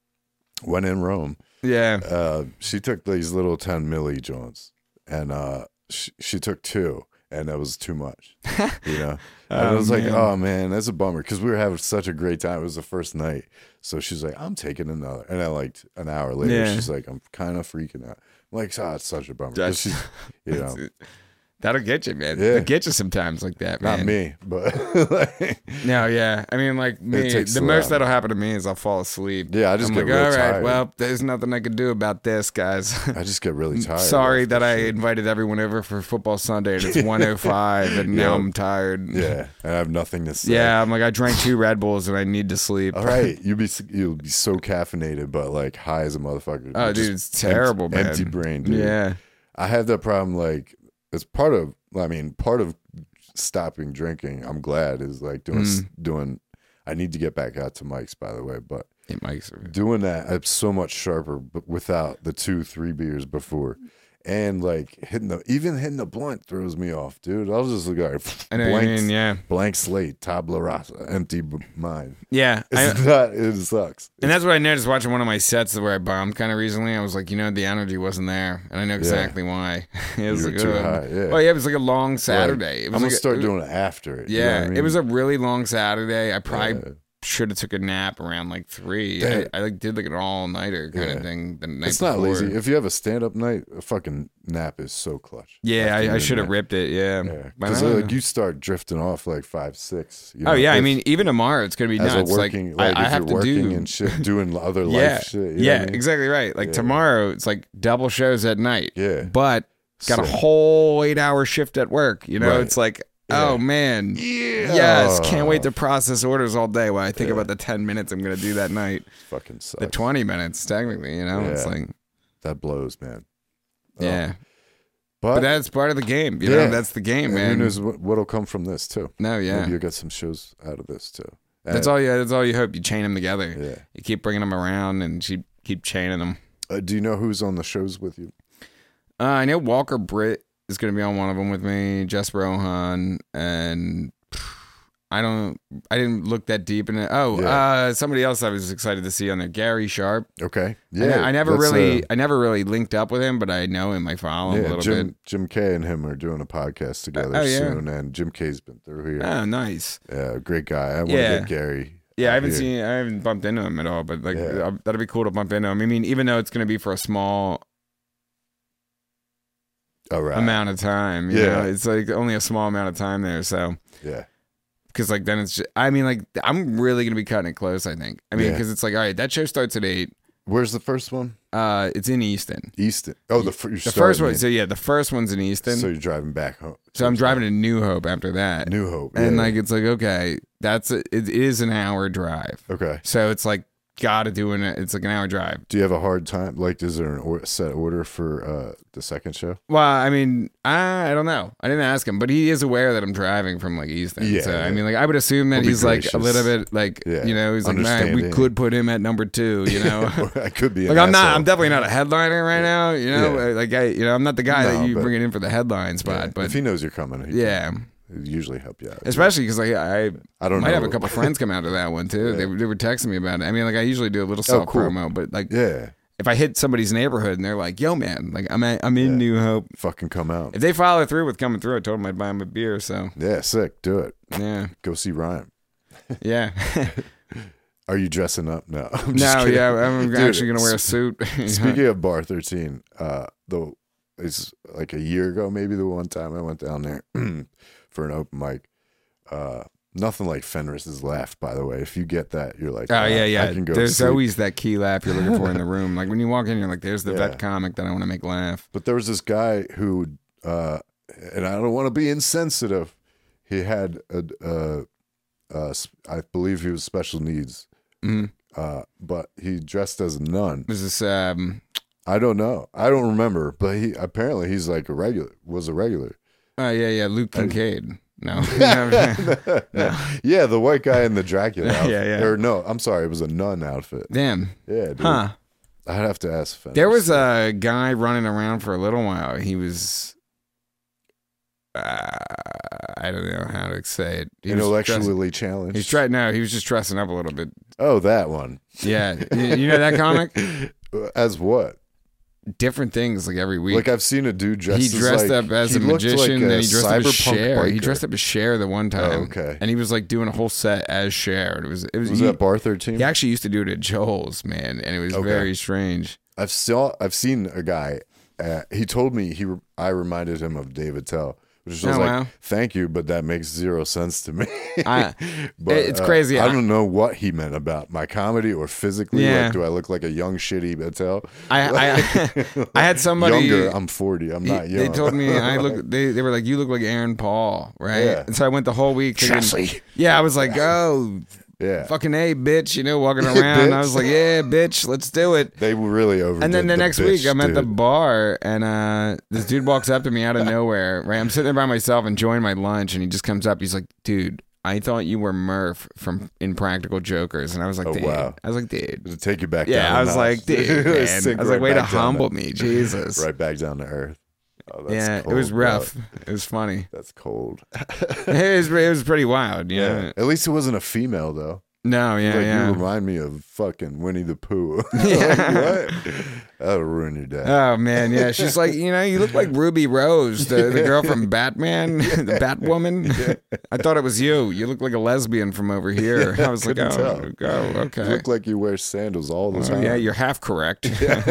when in Rome, Yeah. uh, she took these little ten milli joints, and uh, she, she took two, and that was too much, you know. And I Oh, was like, man. oh man, that's a bummer because we were having such a great time. It was the first night, so she's like, I'm taking another, and then like an hour later, Yeah. she's like, I'm kind of freaking out. I'm like, oh, it's such a bummer. 'Cause That's- she's, you know, That'll get you, man. Yeah. It'll get you sometimes like that, man. not me, but like, No, yeah. I mean, like me, takes the a most lot. that'll happen to me is I'll fall asleep. Yeah, I just I'm get like, real all right, tired. well, there's nothing I can do about this, guys. I just get really tired. Sorry after that I shit. invited everyone over for football Sunday and it's one oh five and now Yeah. I'm tired. Yeah, and I have nothing to say. Yeah, I'm like, I drank two Red Bulls and I need to sleep. All right, you be you'll be so caffeinated, but like high as a motherfucker. Oh, Just dude, it's terrible, empty, man. Empty brain, dude. Yeah. I have that problem. Like, it's part of. I mean, part of stopping drinking. I'm glad is like doing Mm. doing. I need to get back out to Mike's, by the way, but It makes doing that, I'm so much sharper, but without the two, three beers before. And like hitting the even hitting the blunt throws me off, dude. I'll just look like I know what you blank, mean, yeah. blank slate, tabla rasa, empty b- mind. Yeah. I, It's not. It sucks. and that's what I noticed watching one of my sets where I bombed kind of recently. I was like, you know, the energy wasn't there. And I know exactly why. It was You were like, too uh, high, yeah. Well, yeah, it was like a long Saturday. It I'm was gonna like a- start it was- doing it after. it, you know Yeah, what I mean? it was a really long Saturday. I probably Yeah. should have took a nap around like three. I, Damn. I like did like an all nighter kind Yeah. of thing the night It's not before. lazy. If you have a stand up night, a fucking nap is so clutch. Yeah, I, I Afternoon should have nap. ripped it. Yeah, Yeah, But because I don't like know. you start drifting off like five, six. You oh know, yeah, I if- mean, even tomorrow it's gonna be as nuts. a working, like, like, I, I if have you're to working do and shit, doing other life yeah, shit. You know yeah, what I mean? exactly right. Like Yeah. tomorrow, it's like double shows at night. Yeah. but got a Sick. whole eight hour shift at work. You know, Right. it's like, Yeah. oh man, Yeah. yes, can't wait to process orders all day. While I think Yeah. about the ten minutes I'm gonna do that night, Fucking sucks. the twenty minutes technically. You know, it's Yeah. like, That blows, man. Oh. yeah. But, But that's part of the game. You Yeah. know, that's the game, and man. who knows what, what'll come from this too? No, yeah. Maybe you'll get some shows out of this too. That's And- all you. That's all you hope. You chain them together. Yeah. You keep bringing them around and you keep chaining them. Uh, do you know who's on the shows with you? Uh, I know Walker Britt is going to be on one of them with me. Jess Rohan and pff, I don't. I didn't look that deep in it. Oh, Yeah. uh, somebody else I was excited to see on there. Gary Sharp. Okay. I, Yeah. I never that's, really. uh, I never really linked up with him, but I know him. I follow him a yeah, little Jim bit. Jim K and him are doing a podcast together oh, yeah. soon, and Jim K's been through here. Oh, nice. Yeah, great guy. I want Yeah. to get Gary. Yeah, I haven't here. seen. I haven't bumped into him at all, but like Yeah. uh, that'd be cool to bump into him. I mean, even though it's going to be for a small All right. amount of time. You Yeah. know? It's like only a small amount of time there. So, Yeah. because like then it's just, I mean, like I'm really going to be cutting it close, I think. I mean, Yeah. because it's like, all right, that show starts at eight. Where's the first one? Uh, It's in Easton. Easton. Oh, the, fir- you're The first starting one. in- So, yeah, the first one's in Easton. So So, you're driving back home. I'm driving to New Hope after that. New Hope. and yeah. like, it's like, okay, that's a, it is an hour drive. okay. So it's like, gotta do it. It's like an hour drive. Do you have a hard time? Like, is there an or- set order for uh, the second show? Well, I mean, I, I don't know. I didn't ask him, but he is aware that I'm driving from like Easton. Yeah, so I yeah. mean, like I would assume that He'll be he's like gracious. a little bit like Yeah, you know, he's like, man, we understanding. could put him at number two. You know, I could be. An like I'm not. asshole. I'm definitely not a headliner right now. You know, Yeah. like I, you know, I'm not the guy No, that you but- bring it in for the headline spot. Yeah, But if he knows you're coming, he yeah, It usually help you out. Especially because like I, I don't might know. have a couple friends come out to that one too. Yeah. They they were texting me about it. I mean, like I usually do a little self cool. promo, but like Yeah. if I hit somebody's neighborhood and they're like, "Yo, man, like I'm at, I'm in Yeah. New Hope," Fucking come out. if they follow through with coming through, I told them I'd buy them a beer. So Yeah, sick. Do it. yeah, Go see Ryan. yeah. Are you dressing up? No. I'm just No, kidding. yeah, I'm Dude, actually gonna wear a suit. Speaking of Bar thirteen, uh, the it's like a year ago, maybe the one time I went down there for an open mic. Uh, nothing like Fenris's laugh, by the way. If you get that, you're like, Oh "Ah, yeah, yeah. I can go There's sleep." always that key laugh you're looking for in the room. Like when you walk in, you're like, "There's the Yeah. vet comic that I want to make laugh." But there was this guy who, uh, and I don't want to be insensitive. He had a, uh, uh, I believe he was special needs, Mm. uh, but he dressed as a nun. Was this? Um, I don't know. I don't remember, but he apparently he's like a regular. Was a regular. oh yeah, yeah. Luke Kincaid. No. no. Yeah, the white guy in the Dracula outfit. Yeah, yeah. Or no, I'm sorry, it was a nun outfit. Damn. Yeah, dude. Huh. I'd have to ask Fenris. There was a guy running around for a little while. He was. Uh, I don't know how to say it. He was dressing- intellectually challenged. He's trying. No, he was just dressing up a little bit. Oh, that one. Yeah, you, you know that comic. As what? Different things like every week. Like I've seen a dude dressed. he as dressed like, up as he a looked magician, like a and he dressed up as cyberpunk Cher. He biker. dressed up as Cher the one time. Oh, okay. And he was like doing a whole set as Cher. And it was it was, Was he, that Bar thirteen? he actually used to do it at Joel's, man, and it was Okay. very strange. I've saw. I've seen a guy. Uh, he told me he. re- I reminded him of David Tell, which was Oh, like, wow. "Thank you, but that makes zero sense to me." I- but it's uh, crazy. I I- don't know what he meant about my comedy or physically. Yeah. Like, do I look like a young shitty Tell? I I, I had somebody Younger. I'm forty. I'm he- not young. They told me I look. They, they were like, "You look like Aaron Paul, right?" Yeah. And so I went the whole week. thinking- Jesse. Yeah, I was like, "Oh, Yeah. fucking a bitch," you know, walking around. I was like, "Yeah, bitch, let's do it." They were really over. And then the, next week, I'm at the dude. bar, and uh, this dude walks up to me out of nowhere. Right, I'm sitting there by myself enjoying my lunch, and he just comes up. He's like, "Dude, I thought you were Murph from Impractical Jokers," and I was like, Oh, "Dude," wow. I was like, "Dude." to take you back. Yeah, down I a was notch. like, dude, man. I Sink was like, right way to back down humble to- me, Jesus. Right back down to earth. Oh, that's Yeah, cold, it was bro. rough. It was funny. That's cold. it was it was pretty wild, you know? Yeah. At least it wasn't a female though. No, yeah, Like yeah. you remind me of fucking Winnie the Pooh. Yeah. Like, what? That'll ruin your day. Oh man, yeah. She's like, you know, you look like Ruby Rose, the, the girl from Batman, the Batwoman. I thought it was you. You look like a lesbian from over here. I was like, couldn't oh, tell. oh, You okay. look like you wear sandals all the Well, time. yeah, you're half correct.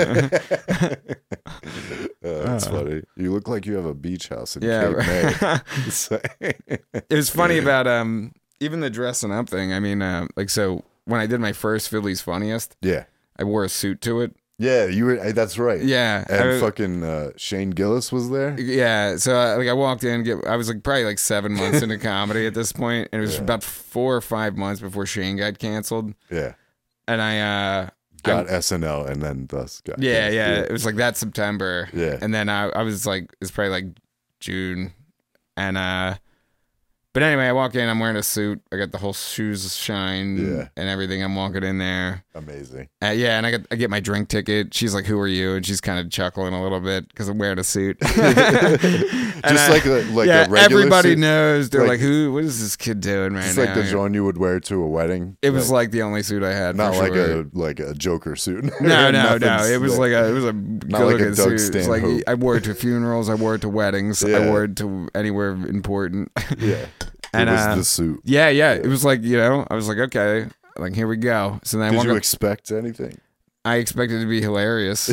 Uh, that's funny. You look like you have a beach house in Yeah, Cape May. right. It's like- It was funny about um even the dressing up thing. I mean, uh, like so when I did my first Philly's Funniest, yeah. I wore a suit to it. Yeah, you were. eh, That's right. Yeah, And I- fucking uh, Shane Gillis was there. Yeah, so uh, like I walked in, get, I was like probably like seven months into comedy at this point, and it was Yeah. about four or five months before Shane got canceled, Yeah. and I uh Got S N L and then thus got. yeah yeah it was like that September, Yeah. and then I I was like it's probably like June, and uh but anyway I walk in, I'm wearing a suit, I got the whole shoes shine Yeah. and everything, I'm walking in there. Amazing. Uh, yeah, and I get I get my drink ticket. She's like, "Who are you?" And she's kind of chuckling a little bit because I'm wearing a suit. Just I- like a like yeah, a regular everybody suit. knows. They're Like- like, "Who? What is this kid doing right Just now?" like the John you would wear to a wedding. It was like the only suit I had. not for like sure. a like a Joker suit. No, no, no. Nothing's It was like a it was a good like a looking Doug suit. It's like Stanhope. I wore it to funerals. I wore it to weddings. I Yeah. wore it to anywhere important. yeah. And, it was uh, the suit. yeah, yeah. It was like, you know, I was like, okay, like here we go. So then I Did walk you up, expect anything? I expected it to be hilarious.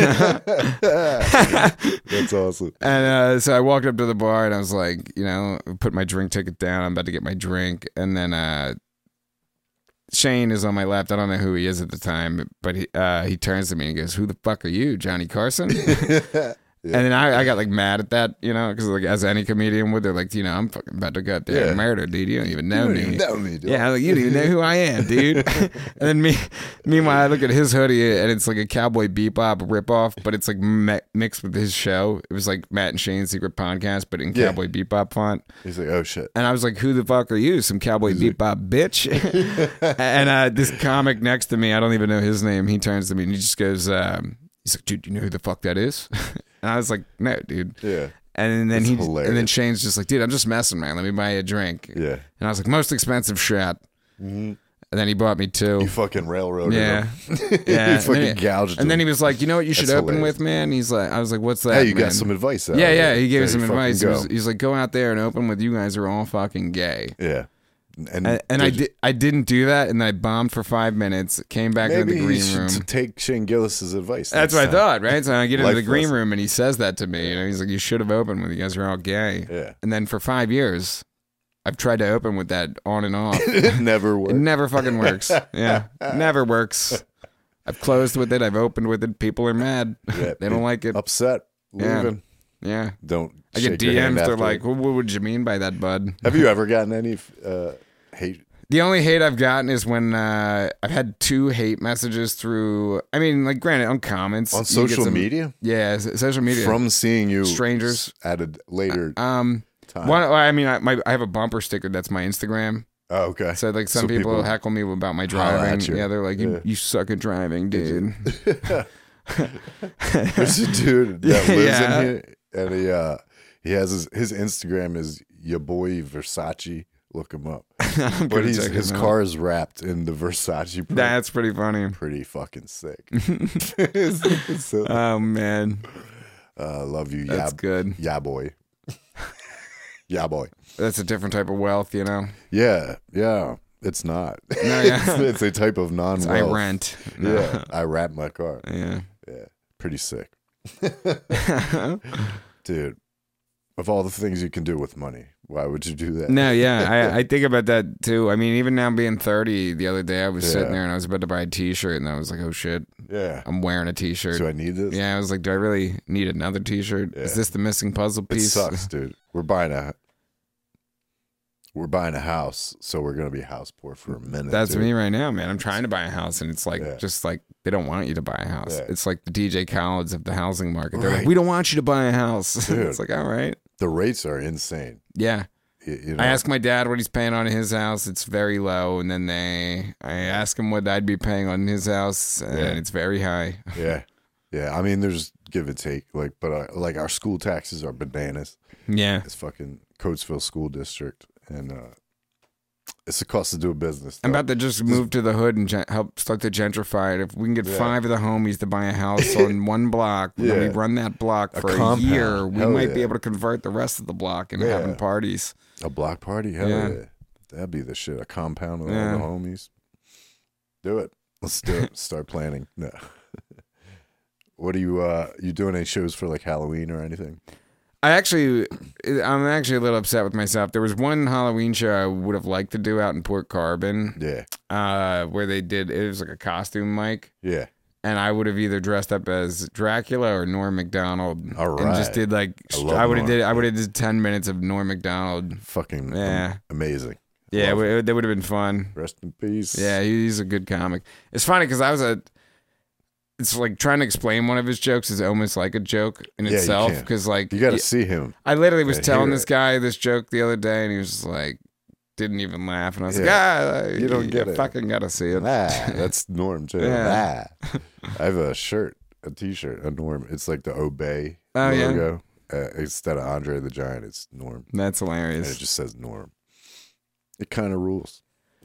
That's awesome. And uh, so I walked up to the bar and I was like, you know, put my drink ticket down. I'm about to get my drink. And then uh, Shane is on my left. I don't know who he is at the time, but he uh, he turns to me and he goes, "Who the fuck are you, Johnny Carson?" Yeah. And then I, I got like mad at that, you know, because like as any comedian would, they're like, you know, I'm fucking about to go out there Yeah. and murder, dude. You don't even know You me. don't even know me, dude. Yeah, like, you don't even know who I am, dude. And then me, meanwhile, I look at his hoodie and it's like a Cowboy Bebop ripoff, but it's like mi- mixed with his show. It was like Matt and Shane's Secret Podcast, but in Yeah. Cowboy Bebop font. He's like, oh shit. And I was like, who the fuck are you? Some Cowboy Bebop bitch? And uh, this comic next to me, I don't even know his name. He turns to me and he just goes, um, he's like, dude, you know who the fuck that is? And I was like, no, dude. Yeah. And then It's he hilarious. and then Shane's just like, dude, I'm just messing, man. Let me buy you a drink. Yeah. And I was like, most expensive shit. Mm-hmm. And then he bought me two. You fucking railroaded Yeah. him. Yeah. you And fucking then, gouged and then he him. was like, you know what you should That's open hilarious. with, man? He's like, I was like, what's that? Hey, you man? got some advice out Yeah, of yeah. it. He gave me There some you fucking advice. He was, go. he's like, go out there and open with you guys are all fucking gay. Yeah. And, And, and I did- did. I didn't do that, and then I bombed for five minutes. Came back into Maybe the you green should room. t- take Shane Gillis's advice. That's next what I time. thought, right? So I get into Life the green lesson. room, and he says that to me. You know, he's like, "You should have opened with you guys are all gay." Yeah. And then for five years, I've tried to open with that on and off. It never It worked. never fucking works. Yeah, never works. I've closed with it. I've opened with it. People are mad. Yeah, They don't like it. Upset. Yeah. Leaving. Yeah. Don't. I get shake your hand D Ms. They're after. like, well, "What would you mean by that, bud?" Have you ever gotten any uh, hate? The only hate I've gotten is when uh, I've had two hate messages through. I mean, like, granted, on comments On you get social some- media? Yeah, s- social media. From seeing you Strangers. s- at a later um, time. one. well, I mean, I, my, I have a bumper sticker that's my Instagram. Oh, okay. So like some So people, people heckle me about my holler driving. at you. Yeah, they're like, "You, Yeah. you suck at driving, dude." There's a dude that lives Yeah. in here, and he uh, he has his his Instagram is your boy Versace. Look him up. I'm But gonna he's, check his him out. car is wrapped in the Versace print. That's pretty funny. pretty fucking sick. It's- it's so- Oh man, uh, love you, that's yeah, good. yeah, boy, yeah, boy. That's a different type of wealth, you know. Yeah, yeah. It's not. No, yeah. it's, it's a type of It's non-wealth. I rent. No. Yeah, I wrap my car. Yeah. Yeah, pretty sick, dude. Of all the things you can do with money, why would you do that? No, yeah, I, I think about that too. I mean, even now being thirty, the other day I was Yeah. sitting there and I was about to buy a T-shirt, and I was like, "Oh shit, Yeah. I'm wearing a T-shirt." Do I need this? Yeah, I was like, "Do I really need another T-shirt? Is Yeah. this the missing puzzle It piece?" sucks, dude. We're buying a we're buying a house, so we're gonna be house poor for a minute. That's dude. me right now, man. I'm trying to buy a house, and it's like Yeah. just like they don't want you to buy a house. Yeah. It's like the D J Khaled's of the housing market. They're like, Right. "We don't want you to buy a house." Dude. It's like, all right, The rates are insane. yeah. You, you know? I asked my dad what he's paying on his house. It's very low, and then they, I ask him what I'd be paying on his house, and Yeah. it's very high. Yeah, yeah. I mean, there's give and take, like, but uh, like our school taxes are bananas. Yeah. It's fucking Coatesville School District, and uh, it's the cost to do a business. I'm though. about to just move to the hood and gen- help start to gentrify it. If we can get Yeah. five of the homies to buy a house on one block, when we Yeah. run that block A for a, compound. year, we Hell might be yeah. able to convert the rest of the block into Yeah. having parties. A block party? Hell Yeah. yeah. That'd be the shit. A compound with Yeah. all the homies. Do it. Let's do it. Start planning. No. What are you uh you doing any shows for like Halloween or anything? I actually, I'm actually a little upset with myself. There was one Halloween show I would have liked to do out in Port Carbon, Yeah. uh, where they did, it was like a costume mic. Yeah. And I would have either dressed up as Dracula or Norm Macdonald, All and just right. did like I I, love would have Norm. did I would have did ten minutes of Norm Macdonald. Fucking am- Yeah. amazing. Yeah, Love it, that would have been fun. Rest in peace. Yeah, he- he's a good comic. It's funny because I was a. It's like trying to explain one of his jokes is almost like a joke in Yeah, you itself can. because like You got to y- see him. I literally was Yeah, telling hear this it. guy this joke the other day and he was just like didn't even laugh and I was Yeah. like ah You don't get it. fucking gotta see it. Ah, that's Norm too. Yeah. Ah. I have a shirt, a T-shirt, a Norm. It's like the Obey Oh, yeah? logo. Uh, instead of Andre the Giant, it's Norm, That's and it hilarious. just says Norm. It kind of rules.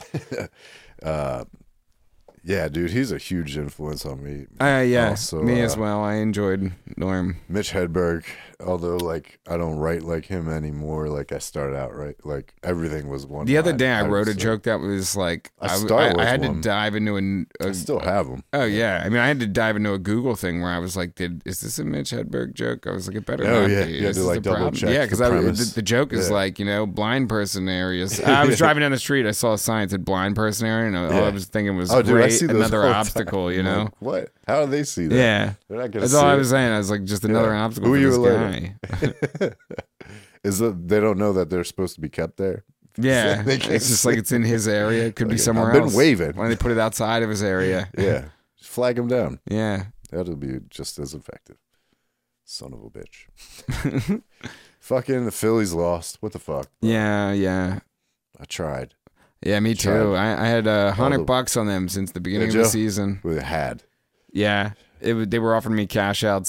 uh, yeah, dude, he's a huge influence on me. Uh, yeah, Also, me uh, as well. I enjoyed Norm. Mitch Hedberg, although like I don't write like him anymore. Like I started out right, like everything was one. The other line. day I wrote a was, uh, joke that was like I w- start I, with I had one. to dive into an, a I still have them. Oh yeah, I mean I had to dive into a Google thing where I was like, "Did is this a Mitch Hedberg joke?" I was like, "It better Oh, not yeah. be." You had Is to, this like, a double problem? check Yeah, the because the, premise. the joke is Yeah. like you know blind person areas. I was driving down the street, I saw a sign that said blind person area, and all Yeah. I was thinking was Oh, dude, I great, see those another all the obstacle, time. you I'm know? like, what? How do they see that? Yeah, They're not gonna that's see all I it. was saying. I was like, just another Yeah. obstacle Who for are you this alerting? guy. Is it they don't know that they're supposed to be kept there? Yeah, They can't it's just like see. it's in his area. It could be Like, somewhere I've been else. waving. Why don't they put it outside of his area? Yeah, just flag him down. Yeah. That'll be just as effective. Son of a bitch. Fucking the Phillies lost. What the fuck? Yeah, yeah. I tried. Yeah, me too. Tried. I, I had a hundred the- bucks on them since the beginning Did of the ya? season. We had. Yeah, it was, they were offering me cash outs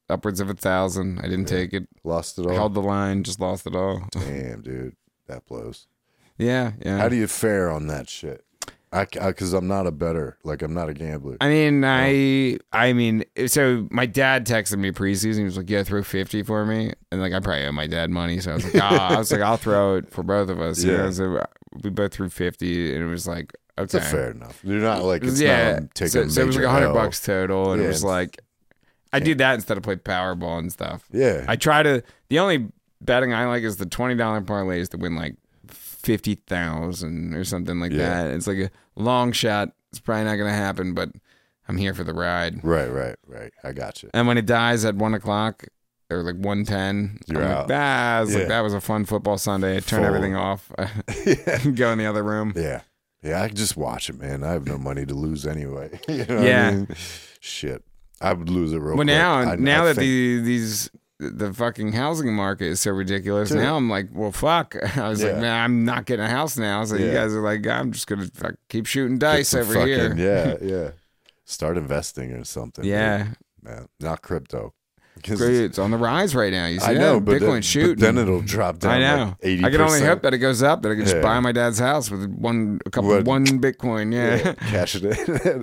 upwards of a thousand. I didn't Yeah. take it. Lost it all. Held the line, just lost it all. Damn, dude, that blows. Yeah, yeah. How do you fare on that shit? I because I'm not a better, like I'm not a gambler. I mean, I, I mean, so my dad texted me preseason. He was like, "Yeah, throw fifty for me," and like I probably owe my dad money, so I was like, oh, I was like, "I'll throw it for both of us." You Yeah. know? So we both threw fifty, and it was like, It's okay, a fair enough. You're not like it's yeah. not I'm taking so, a so it was like major a hundred L. bucks total, and Yeah, it was it's- like, I do that instead of play Powerball and stuff. Yeah, I try to. The only betting I like is the twenty dollar parlays to win like fifty thousand or something like Yeah. that. It's like a long shot. It's probably not gonna happen, but I'm here for the ride. right, right, right. I got you. And when it dies at one o'clock or like one ten, I'm You're like, out. ah, I was Yeah. like, that was a fun football Sunday. I turn Full. everything off, go in the other room. Yeah, yeah. I can just watch it, man. I have no money to lose anyway. You know what Yeah. I mean? Shit, I would lose it real Well, quick. now I, now I that think, the these the fucking housing market is so ridiculous, Dude. now I'm like, well, fuck. I was like, Yeah. man, I'm not getting a house now. So you Yeah. guys are like, I'm just gonna fuck, keep shooting get dice some over fucking- here. Yeah, yeah. Start investing or something. Yeah. dude. man. Not crypto. 'Cause Great. It's on the rise right now. You see I that? know, but Bitcoin then, shooting. but then it'll drop down. I know. Like eighty. I can only hope that it goes up. That I can just Yeah. buy my dad's house with one, a couple, What? one Bitcoin. Yeah. Yeah, cash it in.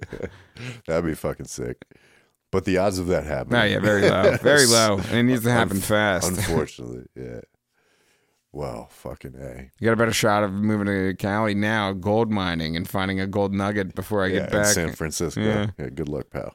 That'd be fucking sick. But the odds of that happening. Oh yeah, very low, very low, and it needs to happen Unf- fast. Unfortunately, yeah. Well, fucking A. You got a better shot of moving to Cali now, gold mining and finding a gold nugget before I Yeah, get in back. San Francisco. Yeah. Yeah. good luck, pal.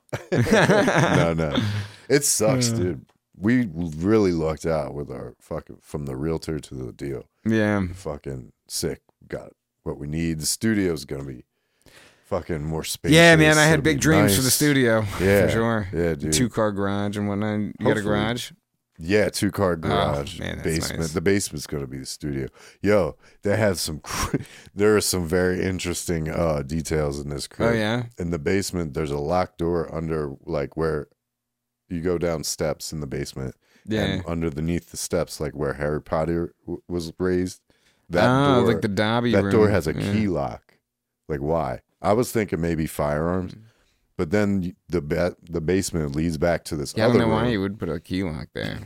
no, no. It sucks, dude. We really lucked out with our fucking from the realtor to the deal. Yeah, Fucking sick. Got what we need. The studio's gonna be fucking more spacious. yeah, man. I had It'll big be dreams for the nice. studio. Yeah, for sure. Yeah, dude. Two car garage and whatnot. You got a Hopefully. garage? Yeah, two car garage, Oh, man, that's basement. nice. The basement's gonna be the studio. Yo, they have some. cr- There are some very interesting uh, details in this crib. Oh yeah. In the basement, there's a locked door under, like where you go down steps in the basement, Yeah. and underneath the steps, like where Harry Potter w- was raised. That oh, door, like the Dobby that room. door has a Yeah. key lock. Like why? I was thinking maybe firearms, but then the ba- the basement leads back to this Yeah, I other don't know why room. you would put a key lock there.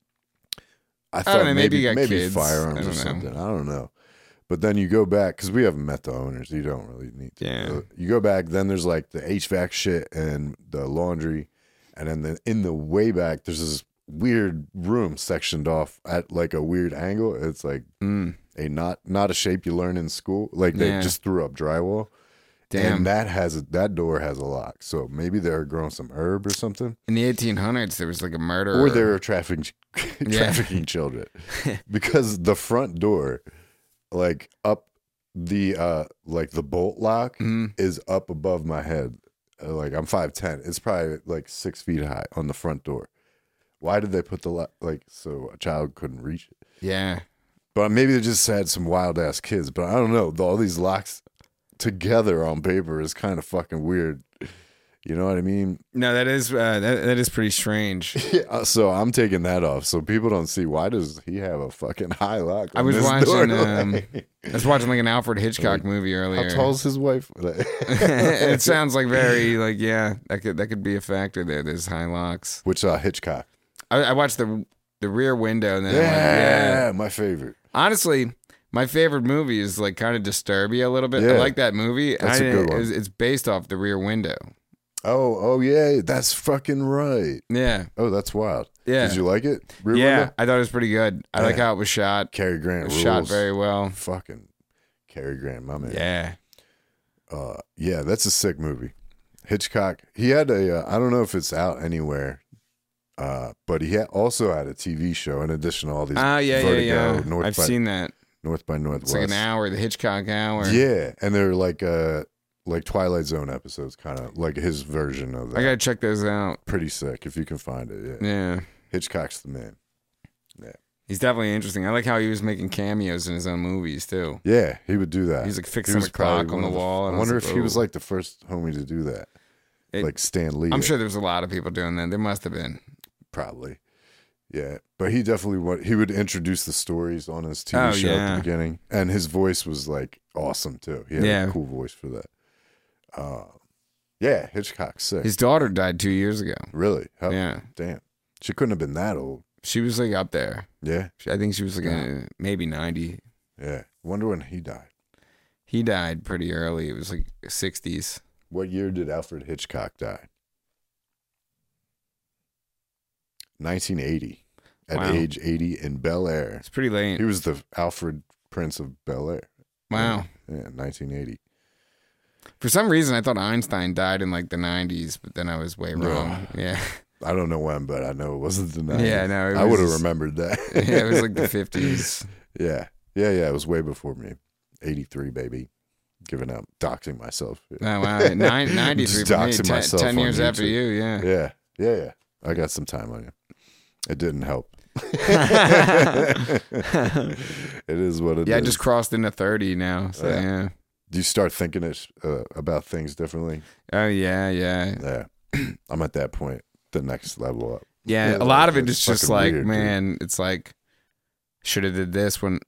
I I thought don't know, maybe maybe you got maybe kids. firearms I or don't know. something. I don't know. But then you go back because we haven't met the owners. You don't really need to. Yeah. Uh, You go back. Then there's like the H V A C shit and the laundry, and then the, in the way back there's this weird room sectioned off at like a weird angle. It's like Mm, a not not a shape you learn in school. Like they Yeah. just threw up drywall. damn. And that has a, that door has a lock. So maybe they're growing some herb or something. In the eighteen hundreds, there was like a murder. Or they're trafficking Yeah. trafficking children because the front door, like up the uh like the bolt lock Mhm. is up above my head. Uh, like I'm five ten. It's probably like six feet high on the front door. Why did they put the lock like so a child couldn't reach it? Yeah. But maybe they just had some wild ass kids. But I don't know. All these locks together on paper is kind of fucking weird. You know what I mean? No, that is uh, that, that is pretty strange. Yeah, so I'm taking that off so people don't see why does he have a fucking high lock. I on was this watching, door? um, I was watching like an Alfred Hitchcock movie How earlier. tall's his wife? It sounds like very like yeah, that could that could be a factor there. There's high locks. Which uh, Hitchcock? I, I watched the the Rear Window and then Yeah, I went, yeah. my favorite. Honestly, my favorite movie is like kind of disturb you a little bit. I Yeah. like that movie. and That's I a didn't- good one. It's, it's based off the Rear Window. Oh, oh yeah, that's fucking right. Yeah, Oh, that's wild. yeah, Did you like it? Rear yeah. Window? I thought it was pretty good. I like Yeah. how it was shot. Cary Grant It was rules. shot very well. Fucking Cary Grant, my man. Yeah. Uh, yeah, that's a sick movie. Hitchcock. He had a. Uh, I don't know if it's out anywhere. Uh, but he had, also had a T V show in addition to all these. Oh yeah, Vertigo, yeah, yeah. North I've by, seen that. North by Northwest. It's like an hour, the Hitchcock hour. Yeah, and they're like uh like Twilight Zone episodes, kind of like his version of that. I gotta check those out. Pretty sick if you can find it. Yeah, Yeah. Hitchcock's the man. He's definitely interesting. I like how he was making cameos in his own movies too. Yeah, he would do that. He's like He fixing was the clock probably on one the of wall. I and I wonder was if he was "Oh." like the first homie to do that, It- like Stan Lee. I'm sure there's a lot of people doing that. There must have been. Probably. Yeah, but he definitely what he would introduce the stories on his T V Oh, show at yeah. the beginning, and his voice was like awesome too. He had Yeah. a cool voice for that. Uh, yeah, Hitchcock's sick. His daughter died two years ago. really? How, Yeah. Damn. She couldn't have been that old. She was like up there. Yeah. I think she was like Yeah. uh, maybe ninety. Yeah. Wonder when he died. He died pretty early. It was like sixties. What year did Alfred Hitchcock die? nineteen eighty. At Wow. age eighty in Bel Air. It's pretty late. He was the Alfred Prince of Bel Air. Wow. Yeah, nineteen eighty. For some reason, I thought Einstein died in like the nineties, but then I was way No. wrong. Yeah. I don't know when, but I know it wasn't the nineties. Yeah, no, it I was would have just- remembered that. Yeah, it was like the fifties. Yeah. Yeah, yeah. It was way before me. eighty-three, baby. Giving out, doxing myself. Oh, wow. Nine, ninety-three Just for me. doxing Ten, myself ten on years after YouTube. you, yeah. Yeah. Yeah, yeah. I got some time on you. It didn't help. It is what it is. Yeah, I just crossed into thirty now. So, Yeah. yeah. Do you start thinking it, uh, about things differently? Oh, yeah, yeah. Yeah. I'm at that point, the next level up. Yeah, Yeah, a lot of it it's is just fucking like, weird, dude. man, it's like, should have did this when,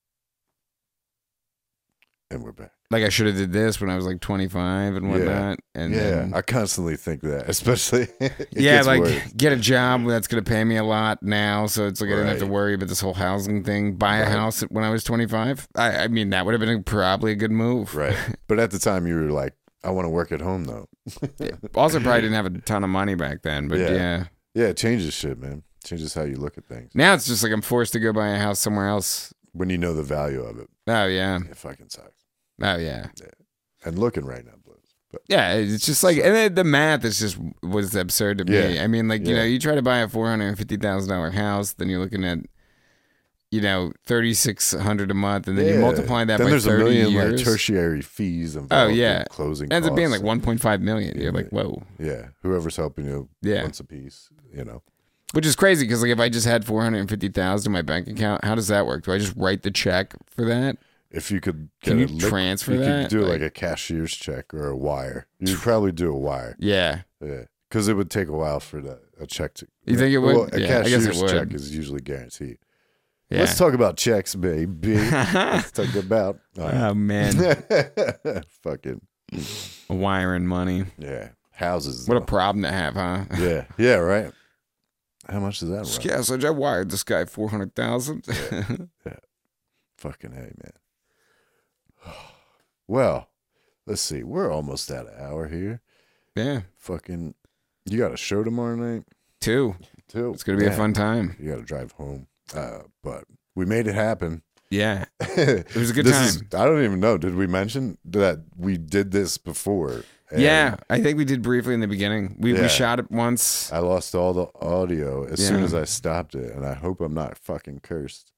And we're back. like I should have did this when I was like twenty-five and Yeah. whatnot. And yeah, then, I constantly think that, especially. it yeah, gets like worse. get a job that's going to pay me a lot now. So it's like I didn't have to Right. worry about this whole housing thing. Buy a Right. house when I was twenty-five. I, I mean, that would have been a, probably a good move. Right. But at the time, you were like, I want to work at home, though. Also, probably didn't have a ton of money back then. But Yeah. yeah. Yeah, it changes shit, man. Changes how you look at things. Now it's just like I'm forced to go buy a house somewhere else. When you know the value of it, Oh, yeah. it fucking sucks. Oh, yeah. And looking right now, Blues. But Yeah, it's just like, and then the math is just was absurd to me. Yeah. I mean, like, you Yeah. know, you try to buy a four hundred fifty thousand dollars house, then you're looking at, you know, thirty-six hundred dollars a month, and then you Yeah. multiply that then by there's a thirty million years. like tertiary fees involved. Oh, yeah. in closing It ends up being costs like one point five million. You're Yeah. like, whoa. and- Yeah, whoever's helping you Yeah. once a piece, you know. Which is crazy because, like, if I just had four hundred fifty thousand dollars in my bank account, how does that work? Do I just write the check for that? If you could get Can you a lick- transfer you that? could do Like- like a cashier's check or a wire. You'd probably do a wire. Yeah. Yeah, because it would take a while for the, a check to. You think it would? Well, a Yeah, I guess it cashier's would. check is usually guaranteed. Yeah. Let's talk about checks, baby. Let's talk about. all right. Oh, man. Fucking Wiring money. yeah, houses. What a though. problem to have, huh? yeah, yeah, right. How much does that run? Yeah, so I wired this guy four hundred thousand dollars. Fucking hey, man. Well, let's see. We're almost at an hour here. Yeah. Fucking, you got a show tomorrow night Two. too. It's going to be a Damn. fun time. You got to drive home, uh, but we made it happen. Yeah. it was a good Is, time. I don't even know. Did we mention that we did this before? And Yeah. I think we did briefly in the beginning. We, Yeah. we shot it once. I lost all the audio as soon Yeah. as I stopped it, and I hope I'm not fucking cursed.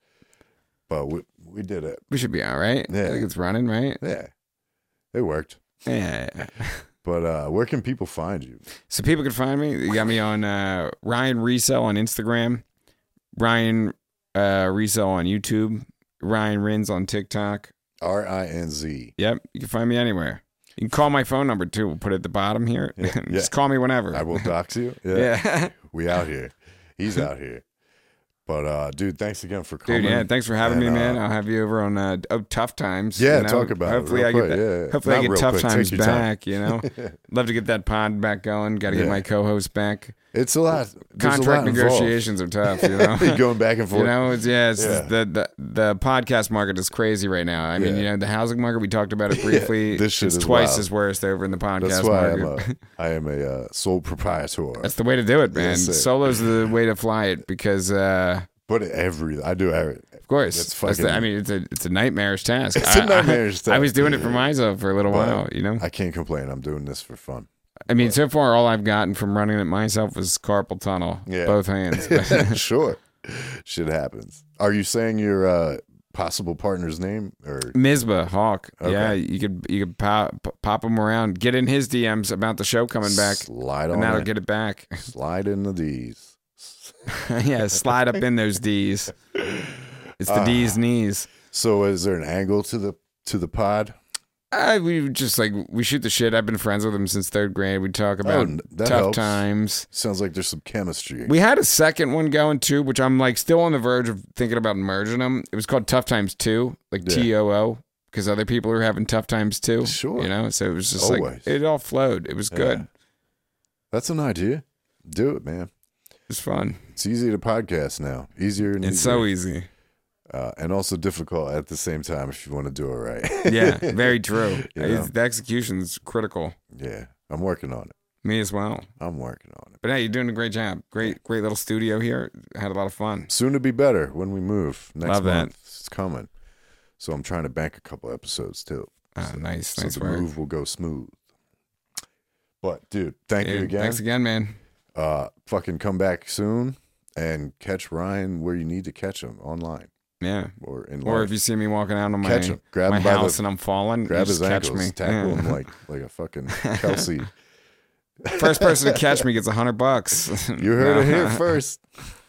But we we did it. We should be all right. Yeah. I think it's running, right? Yeah, it worked. Yeah. But uh, where can people find you? So people can find me. You got me on uh, Ryan Resell on Instagram, Ryan uh, Resell on YouTube, Ryan Rins on TikTok. R I N Z. Yep. You can find me anywhere. You can call my phone number too. We'll put it at the bottom here. Yeah. Just Yeah. call me whenever. I will dox you. Yeah. Yeah. We out here. He's out here. But uh, dude, thanks again for coming. Dude, yeah, thanks for having And, me, man. uh, I'll have you over on uh, oh, Tough Times. Yeah, you know? talk about hopefully it. I Real get quick. that, Yeah. Hopefully I Not get real Tough quick. Take Times your time. back, you know? Love to get that pod back going. Got to get Yeah. my co-host back. It's a lot. There's a Contract lot involved. negotiations are tough, you know? Going back and forth. You know, it's, yeah, it's Yeah. The, the the podcast market is crazy right now. I mean, Yeah. you know, the housing market, we talked about it briefly. this shit it's is twice wild. as worst over in the podcast That's why I'm market. a, I am a uh, sole proprietor. That's the way to do it, man. That's it. Solo's the way to fly it because, uh, But every I do every. of course, It's that's the- fucking- I mean, it's a it's a nightmarish task. It's a I- I- nightmarish I, task. was doing it for myself for a little But while, you know. I can't complain. I'm doing this for fun. I mean, so far all I've gotten from running it myself was carpal tunnel, Yeah. both hands. Sure, shit happens. Are you saying your uh, possible partner's name or? Mizba Hawk, Okay. yeah, you could you could pop pop him around, get in his D Ms about the show coming back, Slide on and that'll it. get it back. Slide into these. Yeah, slide up in those D's. It's the Ah. D's knees. So is there an angle to the to the pod? I, we just like we shoot the shit. I've been friends with him since third grade. We talk about Oh, that tough helps. times. Sounds like there's some chemistry. We had a second one going too, which I'm like still on the verge of thinking about merging them. It was called Tough Times Two, like Yeah. T O O, because other people are having tough times too. Sure. you know. So it was just Always. like it all flowed. It was good. Yeah. That's an idea. Do it, man. It's fun. It's easy to podcast now. Easier and It's easier. so easy. Uh, and also difficult at the same time if you want to do it right. Yeah, very true. You know? It's, the execution's critical. Yeah, I'm working on it. Me as well. I'm working on it. But hey, you're doing a great job. Great, great little studio here. Had a lot of fun. Soon to be better when we move. Next Love that. month. It's coming. So I'm trying to bank a couple episodes too. Ah, nice, So nice the work. move will go smooth. But dude, thank you Dude, again. Thanks again, man. Uh, fucking come back soon and catch Ryan where you need to catch him online Yeah. or in Or life. if you see me walking out on my, Catch him. Grab my him by the- house and I'm falling, Grab you his just catch ankles, me. tackle Yeah. him like like a fucking Kelsey. First person to catch me gets a hundred bucks. You heard it here first.